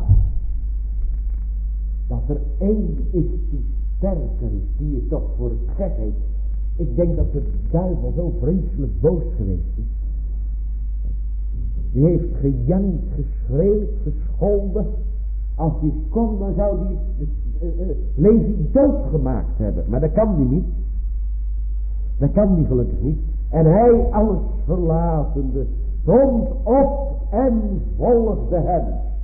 [SPEAKER 1] Dat er één is die sterker is, die het toch voor het zeggen heeft. Ik denk dat de duivel zo vreselijk boos geweest is. Die heeft gejankt, geschreeuwd, gescholden. Als hij kon, dan zou hij uh, uh, Levi doodgemaakt hebben. Maar dat kan hij niet. Dat kan hij gelukkig niet. En hij, alles verlatende, stond op en volgde hem.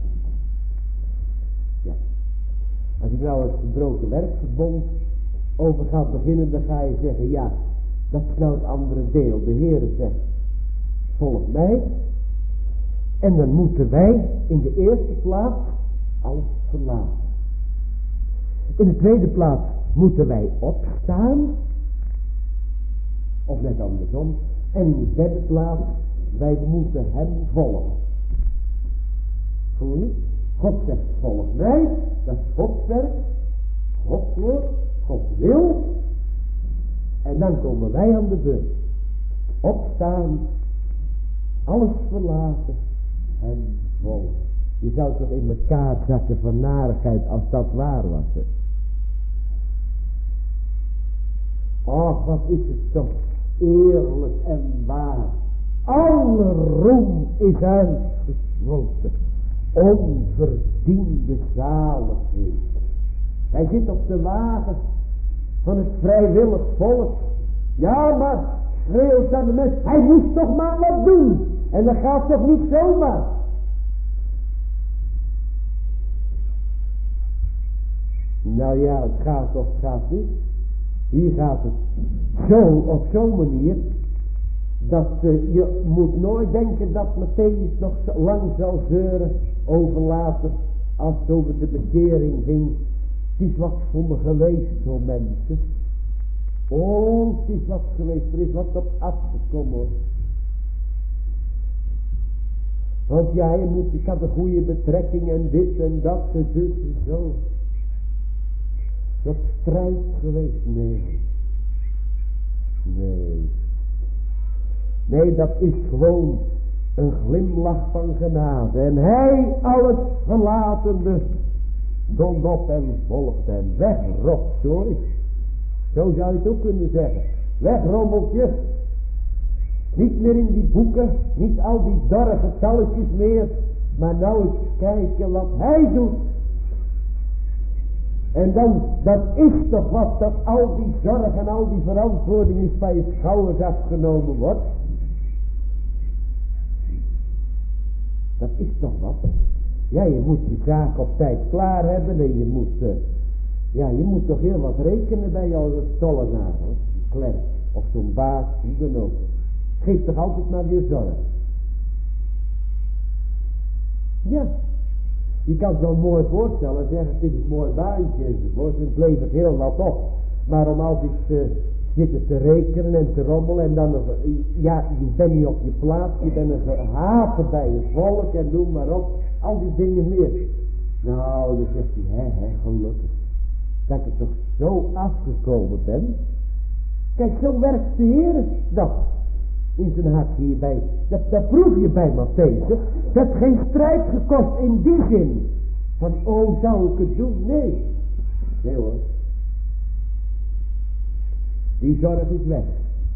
[SPEAKER 1] Ja. Als ik nou het gebroken werkverbond over ga beginnen, dan ga je zeggen, ja, dat is nou het andere deel. De Heere zegt, volg mij. En dan moeten wij in de eerste plaats alles verlaten. In de tweede plaats moeten wij opstaan. Of net andersom. En in de derde plaats, wij moeten hem volgen. Voel je? God zegt, volg mij. Dat is Gods werk. Gods woord. Gods wil. En dan komen wij aan de beurt. Opstaan. Alles verlaten. En volgen. Je zou toch in elkaar zakken van narigheid als dat waar was. Hè? Och, wat is het toch eerlijk en waar. Alle roem is uitgesloten. Onverdiende zaligheid. Hij zit op de wagen van het vrijwillig volk. Ja, maar schreeuwt aan de mens. Hij moest toch maar wat doen. En dat gaat toch niet zomaar. Nou ja, het gaat of het gaat niet. Hier gaat het zo, op zo'n manier, dat uh, je moet nooit denken dat Matthäus nog zo lang zal zeuren over later, als het over de bekering ging. Het is wat voor me geweest, hoor mensen. Oh, het is wat geweest, er is wat op afgekomen, hoor. Want ja, je moet, ik had een goede betrekking en dit en dat en dit en zo. Dat strijd geweest? Nee. Nee. Nee, dat is gewoon een glimlach van genade. En hij, alles verlatende, stond op en volgde hem. Weg, rotzooi. Zo zou je het ook kunnen zeggen. Weg, rommeltje. Niet meer in die boeken, niet al die dorre getalletjes meer, maar nou eens kijken wat hij doet. En dan, dat is toch wat, dat al die zorg en al die verantwoording is bij je schouders afgenomen wordt. Dat is toch wat. Ja, je moet je zaak op tijd klaar hebben en je moet, uh, ja, je moet toch heel wat rekenen bij jou als tollenaar, hoor. Klerk, of zo'n baas, hoe dan ook. Geef toch altijd maar weer zorg. Ja. Je kan het wel mooi voorstellen en zeggen, het is een mooi baantje enzovoort. Het levert heel wat op. Maar om altijd uh, zitten te rekenen en te rommelen en dan, uh, ja, je bent niet op je plaats. Je bent een gehaten bij je volk en noem maar op. Al die dingen meer. Nou, dan zegt hij, hè, hè, gelukkig. Dat ik er toch zo afgekomen ben. Kijk, zo werkt de Heer dat. In zijn hart hierbij. Dat, dat proef je bij Matthäus. Dat heeft geen strijd gekost in die zin. Van, oh, zou ik het doen? Nee. Nee hoor. Die zorg is weg.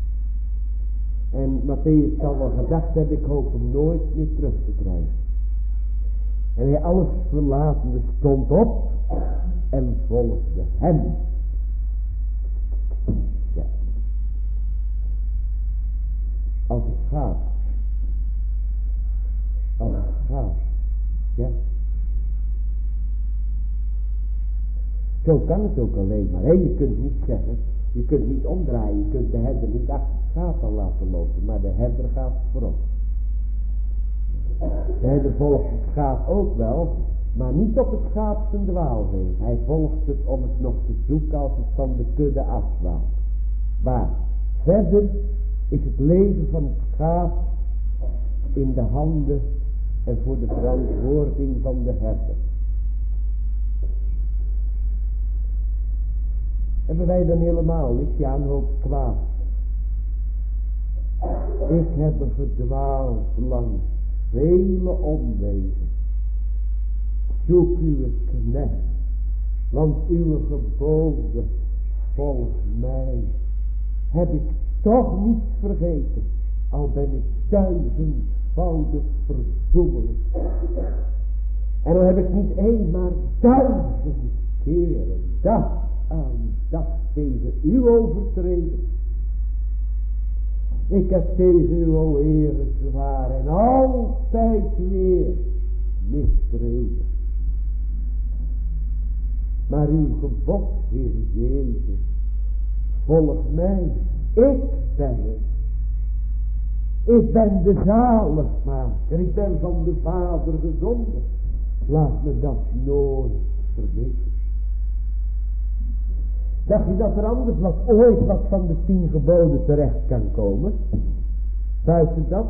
[SPEAKER 1] En Matthäus zal wel gedacht hebben, ik hoop hem nooit meer terug te krijgen. En hij alles verlatende stond op en volgde hem. Ja. Als het gaat. Als het gaat. Ja. Zo kan het ook alleen maar. He, je kunt niet zeggen, je kunt niet omdraaien, je kunt de herder niet achter het schaap al laten lopen, maar de herder gaat voorop. De herder volgt het schaap ook wel, maar niet op het schaap zijn dwaal heen. Hij volgt het om het nog te zoeken als het van de kudde afdwaalt. Maar verder is het leven van het schaap in de handen en voor de verantwoording van de herder. Hebben wij dan helemaal niet? Ja, een hoop kwaad. Ik heb er gedwaald langs vele omwegen. Zoek uw knecht, want uw geboden volgens mij heb ik toch niet vergeten, al ben ik duizendvoudig verdoemeld. En dan heb ik niet één, maar duizend keren dag aan dag tegen u overtreden. Ik heb tegen u, o Heere, zwaar en altijd weer misdreven. Maar uw gebod, Heer Jezus, volg mij. Ik ben het. Ik ben de zaligmaker. Ik ben van de Vader gezonden. Laat me dat nooit vergeten. Dacht je dat er anders nog ooit wat van de tien geboden terecht kan komen? Buiten dat?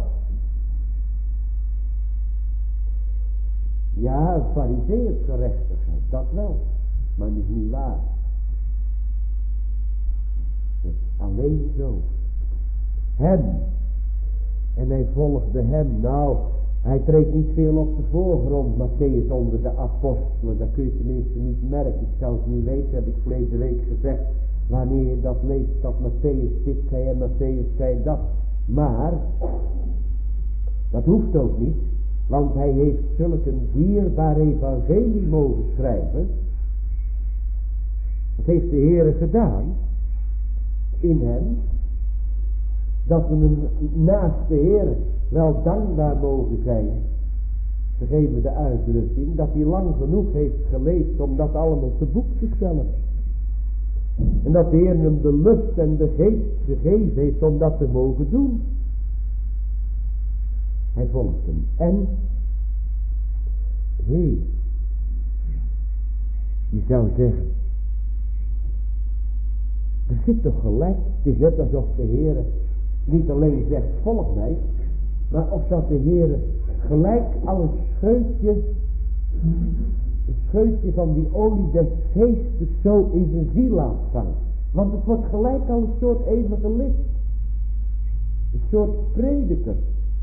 [SPEAKER 1] Ja, het fariseeërs gerechtigheid, dat wel. Maar dat is niet waar. Het is alleen zo. Hem. En hij volgde hem. Nou, hij treedt niet veel op de voorgrond, Matthäus, onder de apostelen. Dat kun je tenminste niet merken. Ik zou het niet weten, heb ik verleden week gezegd. Wanneer je dat leest, dat Matthäus dit zei en Matthäus zei dat. Maar, dat hoeft ook niet. Want hij heeft zulk een dierbaar evangelie mogen schrijven. Dat heeft de Heere gedaan. In hem. Dat we hem naast de Heere wel dankbaar mogen zijn. Vergeef me de uitdrukking. Dat hij lang genoeg heeft geleefd om dat allemaal te boek te stellen. En dat de Heer hem de lust en de geest gegeven heeft om dat te mogen doen. Hij volgt hem. En, hé, hey, je zou zeggen, er zit toch gelijk, het is net alsof de Heer niet alleen zegt, volg mij, maar of dat de Heer gelijk al een scheutje, een scheutje van die olie des geestes zo in zijn ziel laat vangen. Want het wordt gelijk al een soort evangelist. Een soort prediker.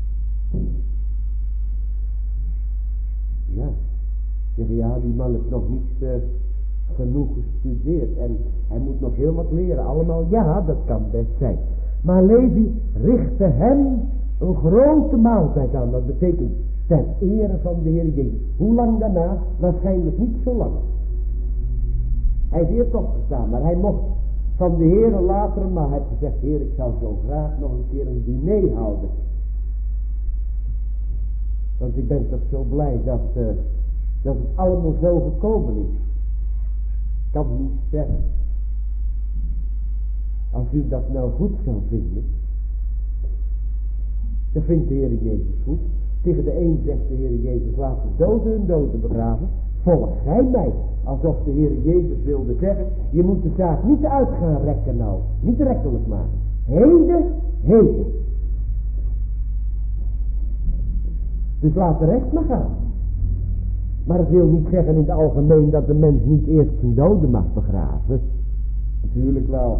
[SPEAKER 1] Ja, zeg ja, die man heeft nog niet uh, genoeg gestudeerd en hij moet nog heel wat leren. Allemaal, ja, dat kan best zijn. Maar Levi richtte hem een grote maaltijd aan. Dat betekent ter ere van de Heer Jezus. Hoe lang daarna? Waarschijnlijk niet zo lang. Hij is eerst opgestaan, maar hij mocht van de Heer later, maar hij heeft gezegd, Heer, ik zou zo graag nog een keer een diner houden. Want ik ben toch zo blij dat, uh, dat het allemaal zo gekomen is. Ik kan niet zeggen. Als u dat nou goed zou vinden, dan vindt de Heer Jezus goed. Tegen de een zegt de Heer Jezus, laat de doden hun doden begraven. Volg gij mij. Alsof de Heer Jezus wilde zeggen, je moet de zaak niet uit gaan rekken nou. Niet rekkelijk maken. Heden, heden. Dus laat de recht maar gaan. Maar het wil niet zeggen in het algemeen dat de mens niet eerst zijn doden mag begraven. Natuurlijk wel.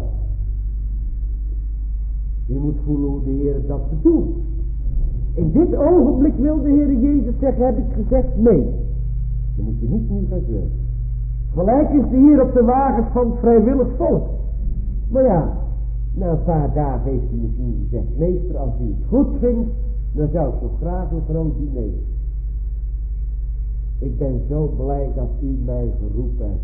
[SPEAKER 1] Je moet voelen hoe de Heer dat bedoelt. In dit ogenblik wil de Heer Jezus zeggen, heb ik gezegd, nee. Dan moet je niet meer gaan zeuren. Gelijk is hij hier op de wagens van het vrijwillig volk. Maar ja, na een paar dagen heeft hij misschien gezegd, meester, als u het goed vindt, dan zou ik nog graag een groot diner. Ik ben zo blij dat u mij geroepen hebt.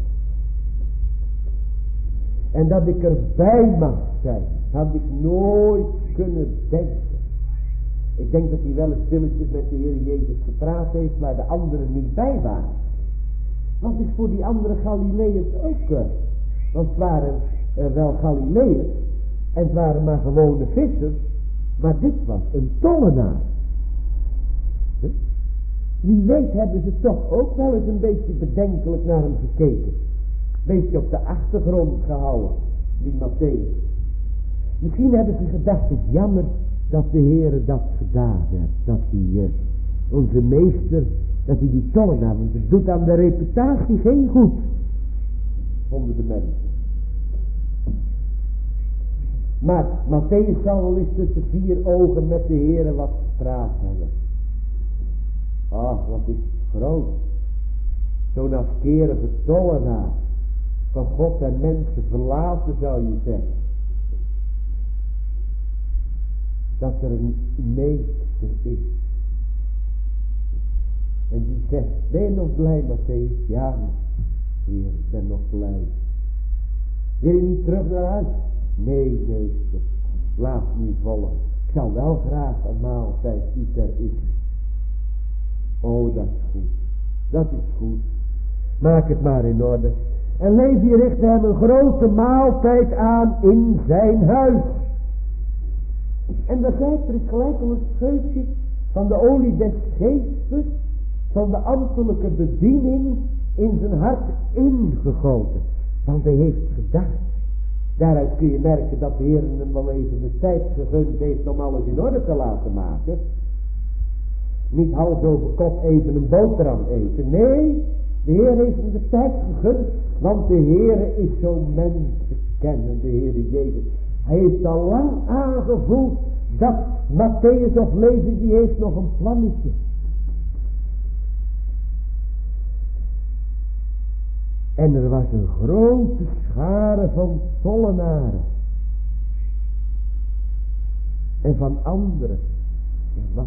[SPEAKER 1] En dat ik erbij mag zijn, had ik nooit kunnen denken. Ik denk dat hij wel eens stilletjes met de Heer Jezus gepraat heeft, maar de anderen niet bij waren. Wat is voor die andere Galileërs ook? Uh, want het waren uh, wel Galileërs en het waren maar gewone vissers, maar dit was een tollenaar. Huh? Wie weet hebben ze toch ook wel eens een beetje bedenkelijk naar hem gekeken. Een beetje op de achtergrond gehouden, die Mattheüs. Misschien hebben ze gedacht, het is jammer dat de Heer dat gedaan heeft. Dat hij, uh, onze meester, dat hij die tollenaar, want het doet aan de reputatie geen goed. Vonden de mensen. Maar Mattheüs zal wel eens tussen vier ogen met de Heer wat gepraat hebben. Ach, wat is het groot. Zo'n afkerige tollenaar. Van God en mensen verlaten, zou je zeggen. Dat er een meester is. En die zegt, ben je nog blij, Mattheüs? Ja, Heer, ik ben nog blij. Wil je niet terug naar huis? Nee, meester, laat me volgen. Ik zou wel graag een maaltijd die ter is. Oh, dat is goed. Dat is goed. Maak het maar in orde. En Levi richtte hem een grote maaltijd aan in zijn huis. En daar zijt er is gelijk al een scheutje van de olie des geestes, van de ambtelijke bediening in zijn hart ingegoten. Want hij heeft gedacht. Daaruit kun je merken dat de Heer hem wel even de tijd gegund heeft om alles in orde te laten maken. Niet hals over kop even een boterham eten. Nee, de Heer heeft hem de tijd gegund. Want de Heer is zo mensenkenner, de Heer Jezus. Hij heeft al lang aangevoeld dat Mattheüs of Levi, die heeft nog een plannetje. En er was een grote schare van tollenaren. En van anderen. Ja, wat?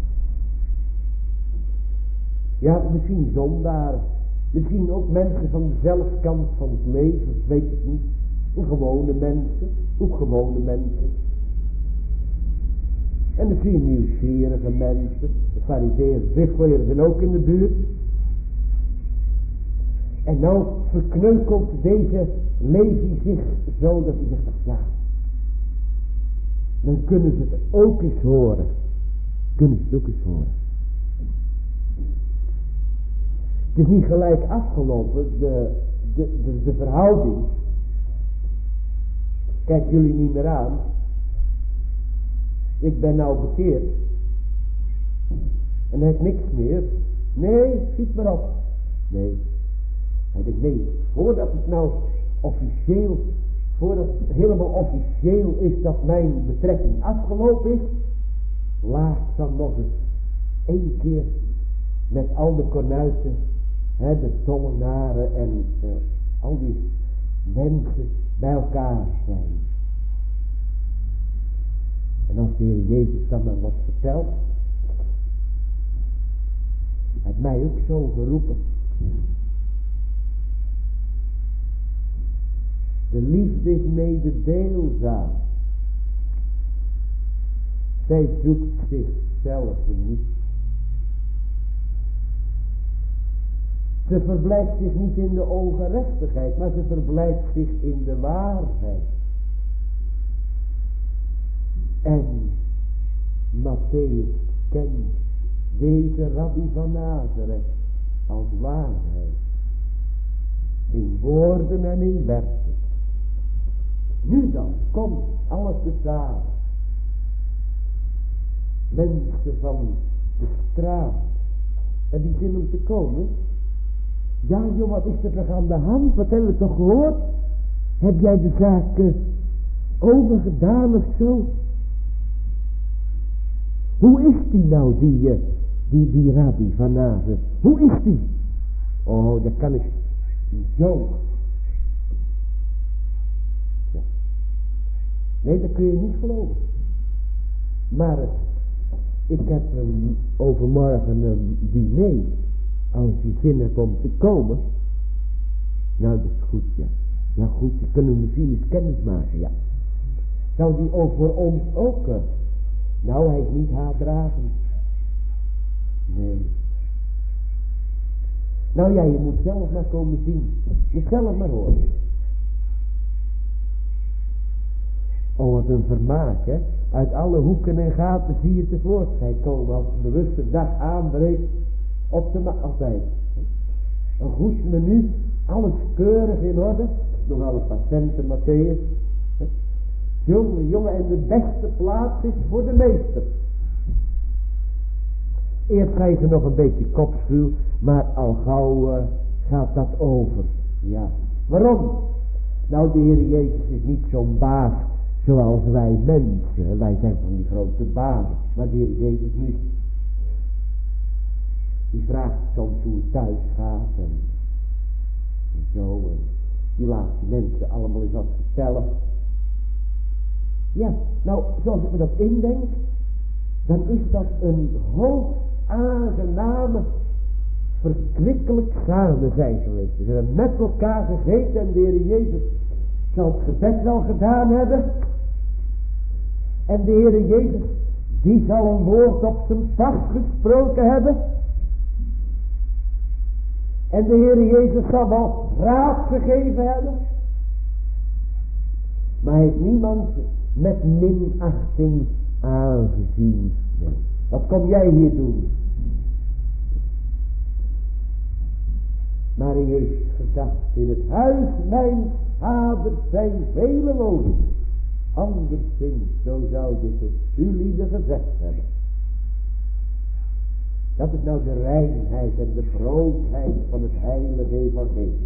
[SPEAKER 1] Ja, misschien zondaren. Misschien ook mensen van dezelfde kant van het leven, ik weet het niet. Gewone mensen, ook gewone mensen. En misschien nieuwsgierige mensen. De farizeeërs, bischopers zijn ook in de buurt. En nou verkneukelt deze Levi zich zo dat hij zegt, ja, dan kunnen ze het ook eens horen. Kunnen ze het ook eens horen. Het is niet gelijk afgelopen, de, de, de, de verhouding. Kijk jullie niet meer aan. Ik ben nou bekeerd. En hij heeft niks meer. Nee, schiet maar op. Nee. Hij denkt, nee, voordat het nou officieel, voordat het helemaal officieel is dat mijn betrekking afgelopen is, laat dan nog eens één keer met al de kornuiten, hè, de tollenaren en uh, al die mensen bij elkaar zijn. En als de Heer Jezus dan maar wat vertelt, hij heeft mij ook zo geroepen. De liefde is mededeelzaam. Zij zoekt zichzelf niet. Ze verblijft zich niet in de ongerechtigheid, maar ze verblijft zich in de waarheid. En Mattheüs kent deze Rabbi van Nazareth als waarheid. In woorden en in werken. Nu dan, komt alles tezamen. Mensen van de straat. En die zin om te komen. Ja joh, wat is er toch aan de hand? Wat hebben we toch gehoord? Heb jij de zaak uh, overgedaan of zo? Hoe is die nou, die, uh, die, die Rabbi van Nazareth? Hoe is die? Oh, dat kan ik zo. Ja. Nee, dat kun je niet geloven. Maar ik heb um, overmorgen een diner. Als je zin hebt om te komen. Nou, dat is goed, ja. Nou goed, die kunnen we misschien eens kennis maken, ja. Zou die over ons ook... Uh, nou, hij is niet haatdragend. Nee. Nou ja, je moet zelf maar komen zien. Je moet zelf maar horen. Oh, wat een vermaak, hè. Uit alle hoeken en gaten zie je tevoorschijn komen als de bewuste dag aanbreekt op de maaltijd. Een goed menu, alles keurig in orde. Nogal een paar centen, Matthäus. Jongen, jongen, en de beste plaats is voor de meester. Eerst krijg je nog een beetje kopschuw, maar al gauw uh, gaat dat over. Ja. Waarom? Nou, de Heer Jezus is niet zo'n baas zoals wij mensen. Wij zijn van die grote baas, maar de Heer Jezus niet. Die vraagt soms hoe het thuis gaat en, en zo. En die laat die mensen allemaal eens wat vertellen. Ja, nou, zoals ik me dat indenk, dan is dat een hoog aangename, verkwikkelijk samen zijn geweest. Ze hebben met elkaar gegeten en de Heer Jezus zal het gebed wel gedaan hebben. En de Heer Jezus, die zal een woord op zijn pas gesproken hebben. En de Heer Jezus zal wel raad gegeven hebben. Maar hij heeft niemand met minachting aangezien. Nee. Wat kom jij hier doen? Maar hij heeft gedacht, in het huis mijn vader zijn vele woningen. Anderszins, zo zou ik het u lieden gezegd hebben. Dat is nou de reinheid en de grootheid van het heilige evangelie.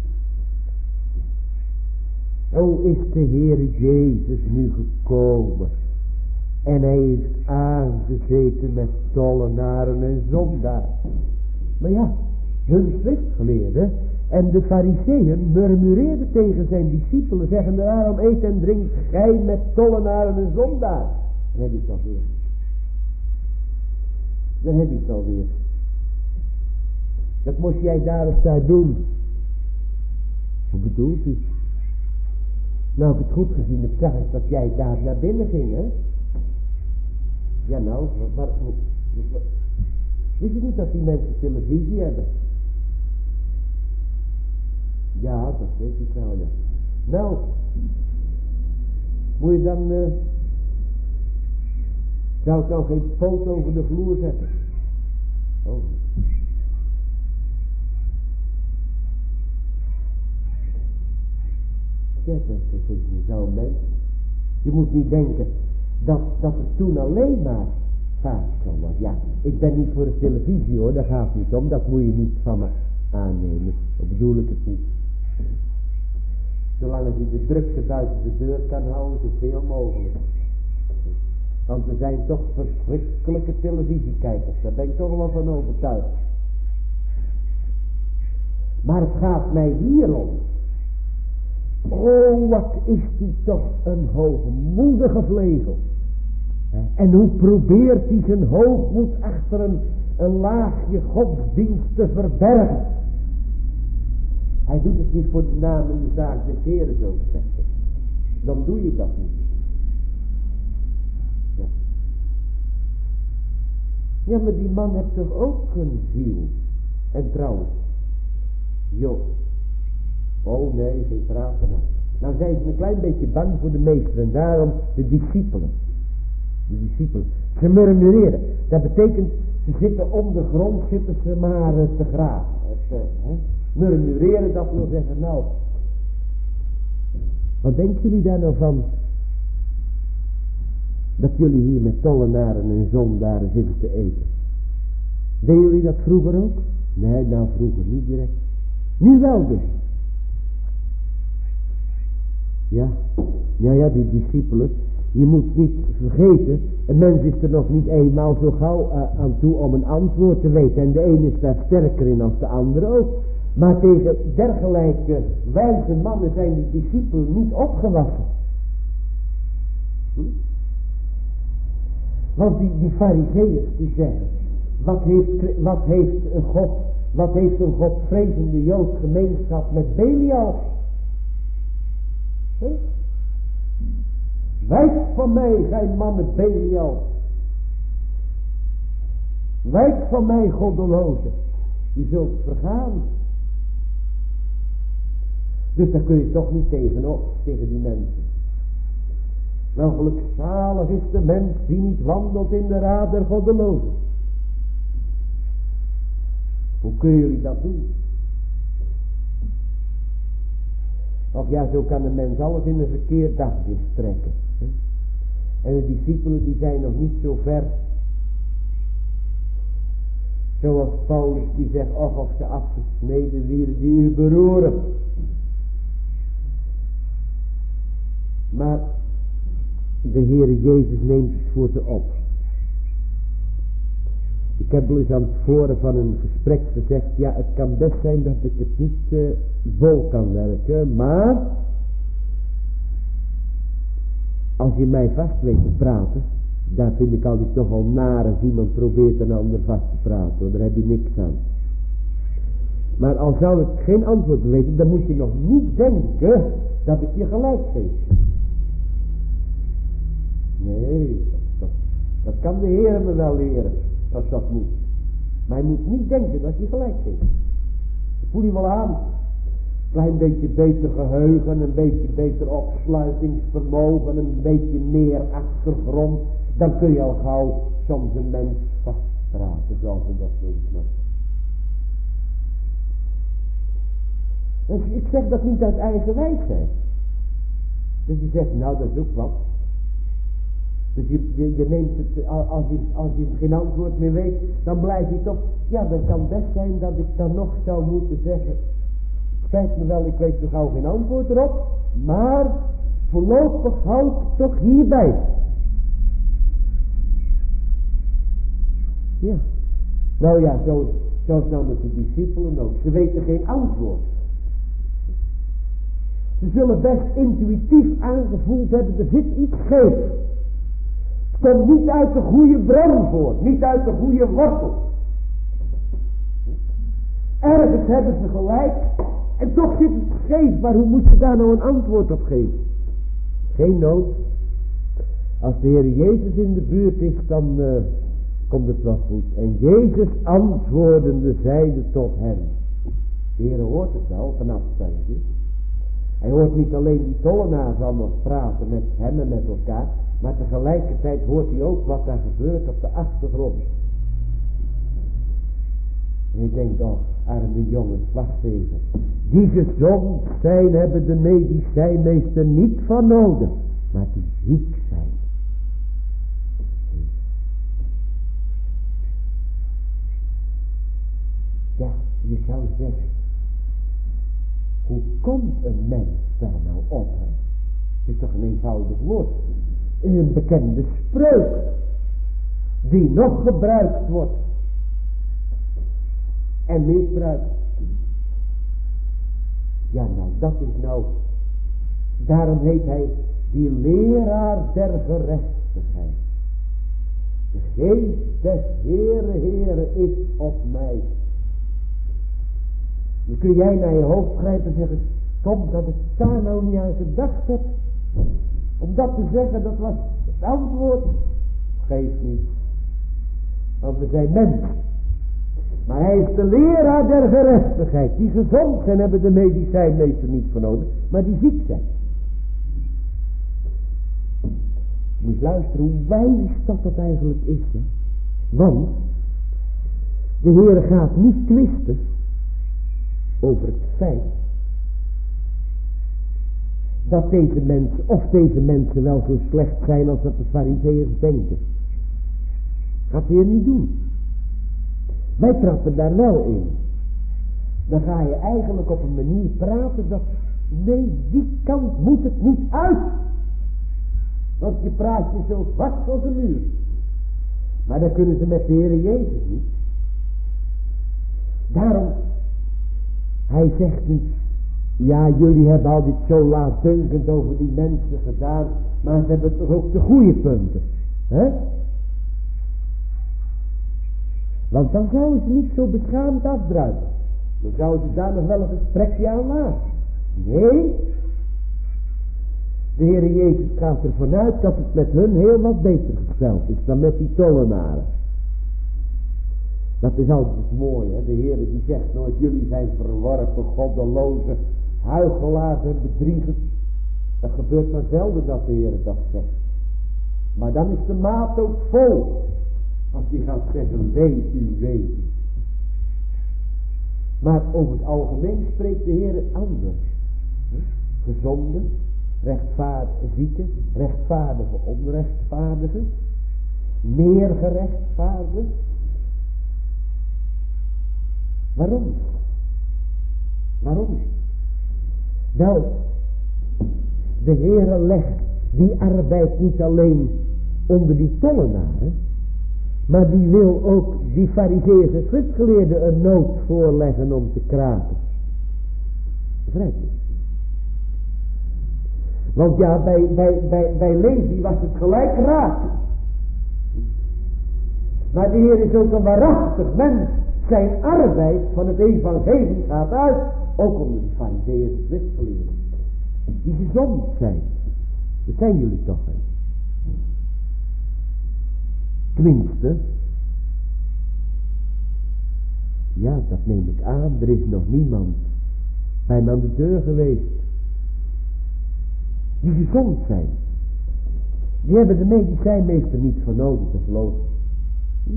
[SPEAKER 1] Zo is de Heer Jezus nu gekomen. En hij heeft aangezeten met tollenaren en zondaren. Maar ja, hun schriftgeleerden en de fariseeën murmureerden tegen zijn discipelen, zeggen: waarom eet en drinkt gij met tollenaren en zondaren? Dan heb je het alweer. Dan heb je het alweer. Dat moest jij daar of daar doen. Hoe bedoelt u? Nou, ik het goed gezien heb, zag ik dat jij daar naar binnen ging, hè? Ja, nou, maar, wist je niet dat die mensen televisie hebben? Ja, dat weet ik wel, ja. Nou, moet je dan, uh, zou ik nou geen foto over de vloer zetten? Oh. Zet dat is niet zo'n mens. Je moet niet denken dat, dat het toen alleen maar vaak zo was. Ja, ik ben niet voor de televisie hoor, daar gaat het niet om. Dat moet je niet van me aannemen. Zo bedoel ik het niet. Zolang hij de drukte buiten de deur kan houden, zoveel mogelijk. Want er zijn toch verschrikkelijke televisiekijkers. Daar ben ik toch wel van overtuigd. Maar het gaat mij hier om. Oh, wat is die toch een hoogmoedige vlegel. En hoe probeert hij zijn hoogmoed achter een, een laagje godsdienst te verbergen. Hij doet het niet voor de naam en de zaak des Heren, zo gezegd. Dan doe je dat niet. Ja. Ja, maar die man heeft toch ook een ziel. En trouwens, joh. Oh nee, geen praten nou. Nou zijn ze een klein beetje bang voor de meester en daarom de discipelen. De discipelen. Ze murmureren. Dat betekent, ze zitten om de grond, zitten ze maar uh, te graven. Het, uh, hè? Murmureren, dat wil zeggen, nou. Wat denken jullie daar nou van? Dat jullie hier met tollenaren en zondaren zitten te eten. Deden jullie dat vroeger ook? Nee, nou vroeger niet direct. Nu wel dus. Ja, ja, ja, die discipelen, je moet niet vergeten, een mens is er nog niet eenmaal zo gauw uh, aan toe om een antwoord te weten. En de ene is daar sterker in als de andere ook. Maar tegen dergelijke wijze mannen zijn die discipelen niet opgewassen. Hm? Want die, die farizeeërs die zeggen, wat heeft, wat heeft een God, wat heeft een godvrezende Jood gemeenschap met Belial? Huh? Wijk van mij, gij mannen Belial. Wijk van mij, goddeloze. Je zult vergaan. Dus daar kun je toch niet tegenop, tegen die mensen. Wel gelukzalig is de mens die niet wandelt in de raad der goddelozen. Hoe kunnen jullie dat doen? Of ja, zo kan de mens alles in een verkeerd daglicht trekken. Hè? En de discipelen die zijn nog niet zo ver. Zoals Paulus die zegt, och of ze afgesneden wieren die u beroeren. Maar de Heere Jezus neemt het voor ze op. Ik heb wel eens aan het voren van een gesprek gezegd, ja, het kan best zijn dat ik het niet uh, vol kan werken, maar als je mij vast weet te praten, daar vind ik altijd toch al naar als iemand probeert een ander vast te praten, hoor, daar heb je niks aan. Maar al zou ik geen antwoord weten, dan moet je nog niet denken dat ik je gelijk geef. Nee, dat, dat kan de Heer me wel leren, als dat moet. Maar je moet niet denken dat je gelijk geeft. Dat voel je wel aan. Klein beetje beter geheugen, een beetje beter opsluitingsvermogen, een beetje meer achtergrond. Dan kun je al gauw soms een mens vastpraten, zoals we dat doen. Dus ik zeg dat niet uit eigen wijsheid. Dus je zegt, nou dat is ook wat. Dus je, je, je neemt het, als je, als je geen antwoord meer weet, dan blijf je toch, ja, dan kan best zijn dat ik dan nog zou moeten zeggen, spijt me wel, ik weet zo gauw geen antwoord erop, maar voorlopig houd toch hierbij. Ja, nou ja, zo, zo is het nou met de discipelen ook, ze weten geen antwoord. Ze zullen best intuïtief aangevoeld hebben, er zit iets scheef. Het komt niet uit de goede bron voort, niet uit de goede wortel. Ergens hebben ze gelijk en toch zit het scheef, maar hoe moet je daar nou een antwoord op geven? Geen nood. Als de Heer Jezus in de buurt is, dan uh, komt het wel goed. En Jezus antwoordende zeide tot hen. De Heer hoort het wel vanaf zijn. Hij hoort niet alleen die tollenaars allemaal praten met hem en met elkaar, maar tegelijkertijd hoort hij ook wat daar gebeurt op de achtergrond. En ik denk, oh, arme jongens, wacht even. Die gezond zijn, hebben de medicijnmeester niet van nodig, maar die ziek zijn. Ja, je zou zeggen, hoe komt een mens daar nou op? Hè? Het is toch een eenvoudig woord. Een bekende spreuk. Die nog gebruikt wordt. En misbruikt. Ja, nou dat is nou. Daarom heet hij die leraar der gerechtigheid. De geest des Heere, Heere is op mij. Dan kun jij naar je hoofd grijpen en zeggen, stom dat ik daar nou niet aan gedacht heb. Om dat te zeggen, dat was het antwoord. Geeft niet. Want we zijn mensen. Maar hij is de leraar der gerechtigheid. Die gezond zijn, hebben de medicijnmeester niet voor nodig. Maar die ziek zijn. Je moet luisteren hoe wijs dat dat eigenlijk is. Hè? Want de Heer gaat niet twisten over het feit dat deze mensen, of deze mensen wel zo slecht zijn als dat de farizeeërs denken. Gaat de Heer niet doen. Wij trappen daar wel in. Dan ga je eigenlijk op een manier praten dat, nee, die kant moet het niet uit. Want je praat je zo vast als een muur. Maar dat kunnen ze met de Heer Jezus niet. Daarom Hij zegt niet, ja, jullie hebben al dit zo laatdunkend over die mensen gedaan, maar ze hebben toch ook de goede punten. Hè? Want dan zouden ze niet zo beschaamd afdruipen. Dan zouden ze daar nog wel een gesprekje aan laten. Nee. De Heer Jezus gaat ervan uit dat het met hun heel wat beter gesteld is dan met die tollenaren. Dat is altijd mooi, hè. De Heer die zegt nooit, jullie zijn verworpen, goddeloze, huichelaars en bedriegers. Dat gebeurt maar zelden dat de Heer dat zegt. Maar dan is de maat ook vol. Als hij gaat zeggen, weet u, weet u. Maar over het algemeen spreekt de Heer anders. Gezonde, rechtvaardige, zieke, rechtvaardige, onrechtvaardige, meer gerechtvaardigd. Waarom? Waarom? Wel, de Heere legt die arbeid niet alleen onder die tollenaren, maar die wil ook die farizeeërs en schriftgeleerden een nood voorleggen om te kraken. Begrijp je? Want ja, bij, bij, bij, bij Levi was het gelijk raak. Maar de Heer is ook een waarachtig mens. Zijn arbeid van het evangelie gaat uit. Ook onder die farizeeërs en schriftgeleerden. Die gezond zijn. Dat zijn jullie toch, hè? Tenminste. Ja, dat neem ik aan. Er is nog niemand bij me aan de deur geweest. Die gezond zijn. Die hebben de medicijnmeester niet voor nodig te geloven. Hm?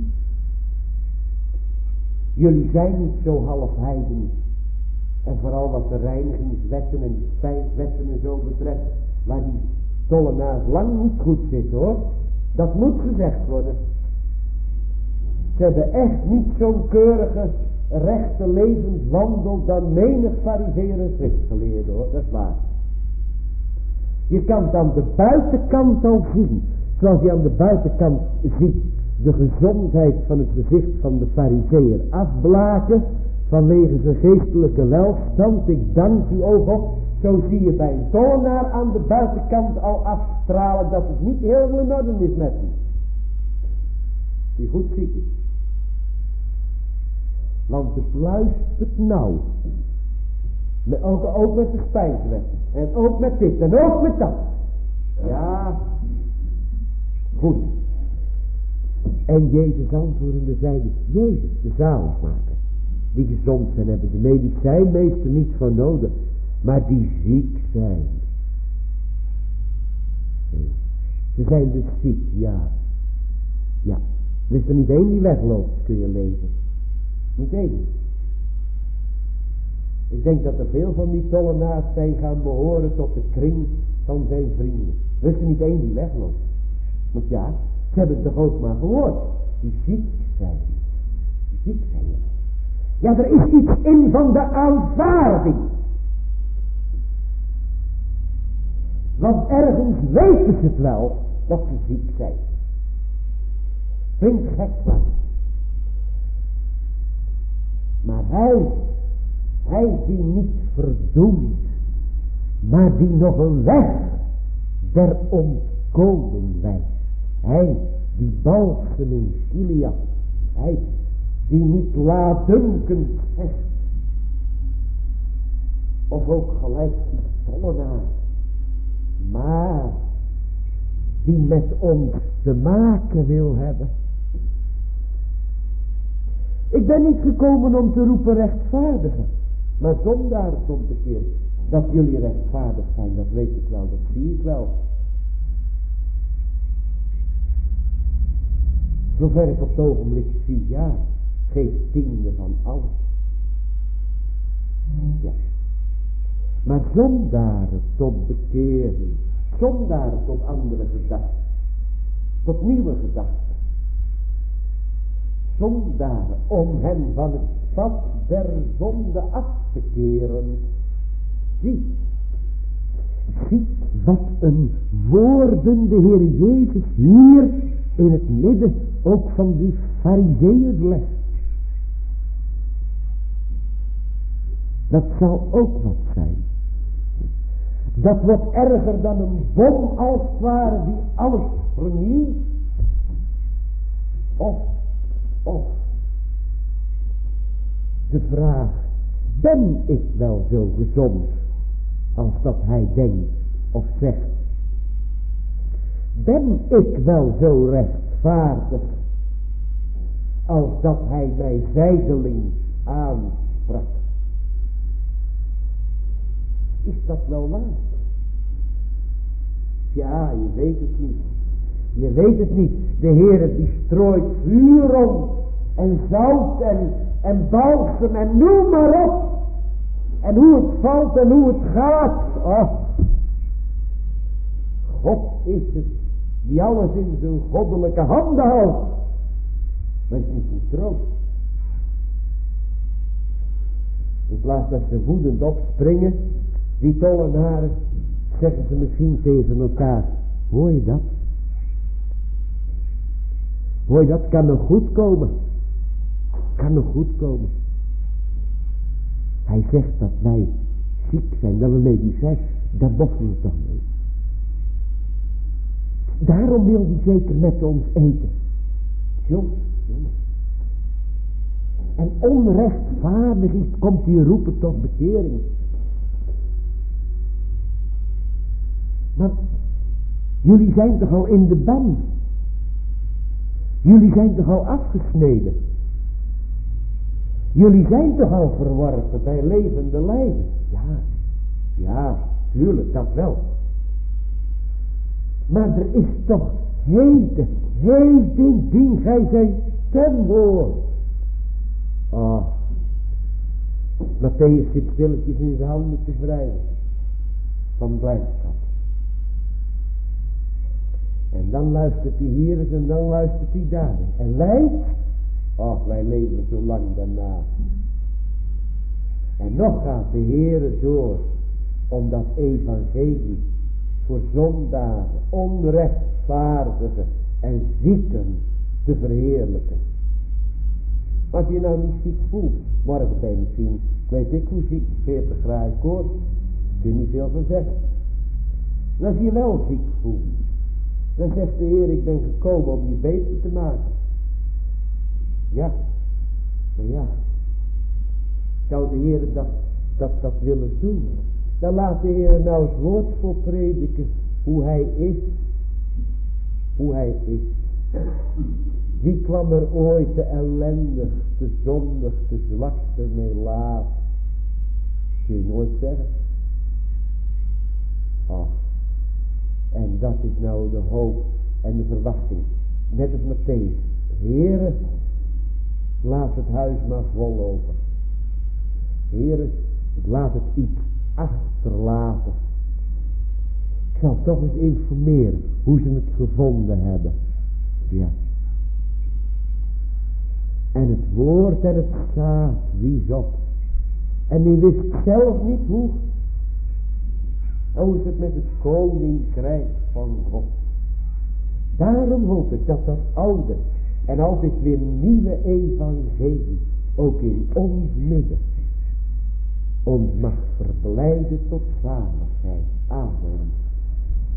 [SPEAKER 1] Jullie zijn niet zo half heiden. En vooral wat de reinigingswetten en de spijswetten en zo betreft. Waar die tollenaars lang niet goed zitten, hoor. Dat moet gezegd worden. Ze hebben echt niet zo'n keurige, rechte levenswandel dan menig farizeeër en schriftgeleerde, hoor. Dat is waar. Je kan het aan de buitenkant al zien. Zoals je aan de buitenkant ziet de gezondheid van het gezicht van de farizeeër afblaken vanwege zijn geestelijke welstand. Ik dank u, o God. Zo zie je bij een tollenaar aan de buitenkant al afstralen dat het niet helemaal in orde is met hem. Die goed ziek is. Want het luistert nauw. Met, ook, ook met de spijswet. En ook met dit. En ook met dat. Ja. Goed. En Jezus antwoordende zeide. Jezus, de zaligmaker. Die gezond zijn, hebben de medicijnmeester niet voor nodig. Maar die ziek zijn. Ze zijn dus ziek, ja. Ja. Er is er niet één die wegloopt, kun je lezen. Niet één. Ik denk dat er veel van die tollenaars zijn gaan behoren tot de kring van zijn vrienden. Er is er niet één die wegloopt. Want ja, ze hebben het toch ook maar gehoord. Die ziek zijn. Die ziek zijn. Ja, er is iets in van de aanvaarding. Want ergens weten ze het wel dat ze ziek zijn. Vind gek maar. Maar hij, hij die niet verdoemt, maar die nog een weg der ontkoming wijst. Hij die balsem in Gilead, hij die niet laatdunkend zegt, of ook gelijk die tollenaar, maar die met ons te maken wil hebben. Ik ben niet gekomen om te roepen rechtvaardigen, maar zondaars om te keren. Dat jullie rechtvaardig zijn, dat weet ik wel, dat zie ik wel. Zover ik op het ogenblik zie, ja, geef tiende van alles. Ja. Maar zondaren tot bekering, zondaren tot andere gedachten, tot nieuwe gedachten. Zondaren om hen van het pad der zonde af te keren. Zie, zie wat een woorden de Heer Jezus hier in het midden ook van die farizeeërs legt. Dat zal ook wat zijn. Dat wordt erger dan een bom als het ware die alles vernieuwt. Of, of. De vraag, ben ik wel zo gezond als dat hij denkt of zegt? Ben ik wel zo rechtvaardig als dat hij mij zijdelings aansprak? Is dat wel waar? Ja, je weet het niet. Je weet het niet. De Heere die strooit vuur rond en zout en, en balsem en noem maar op. En hoe het valt en hoe het gaat. Oh. God is het die alles in zijn goddelijke handen houdt. Maar het is niet een troost. In plaats dat ze woedend opspringen, die tollenaren, zeggen ze misschien tegen elkaar, hoor je dat? Hoor je dat? Kan nog goed komen. Kan nog goed komen. Hij zegt dat wij ziek zijn, dat we medicijn, daar boffen we toch mee. Daarom wil hij zeker met ons eten. Jongens, jongens. En onrechtvaardig is, komt hij roepen tot bekering. Maar jullie zijn toch al in de ban? Jullie zijn toch al afgesneden? Jullie zijn toch al verworpen bij levende lijden? Ja, ja, tuurlijk, dat wel. Maar er is toch heden, heden dien gij zijn stem hoort. Ah, Matthäus zit stilletjes in zijn handen te wrijven van blijdschap. En dan luistert hij hier eens en dan luistert hij daar. En wij, ach, wij leven zo lang daarna. En nog gaat de Heere door om dat evangelie voor zondaren, onrechtvaardigen en zieken te verheerlijken. Als je nou niet ziek voelt, morgen ben je misschien, weet ik hoe ziek, veertig graden koorts, kun je niet veel van zeggen. En als je wel ziek voelt, dan zegt de Heer, ik ben gekomen om je beter te maken. Ja, maar ja, zou de Heer dat, dat, dat willen doen? Dan laat de Heer nou het woord voor prediken, hoe hij is, hoe hij is. Wie kwam er ooit te ellendig, te zondig, te zwak, te melaat? Kun je nooit zeggen. Ach, en dat is nou de hoop en de verwachting. Net als Matthäus. Heere, laat het huis maar vol lopen. Heere, laat het iets achterlaten. Ik zal toch eens informeren hoe ze het gevonden hebben. Ja. En het woord en het zaad wies op. En die wist zelf niet hoe. Hoe is het met het koninkrijk van God? Daarom hoop ik dat dat oude en altijd weer nieuwe evangelie ook in ons midden ons mag verblijden tot zaligheid. Amen.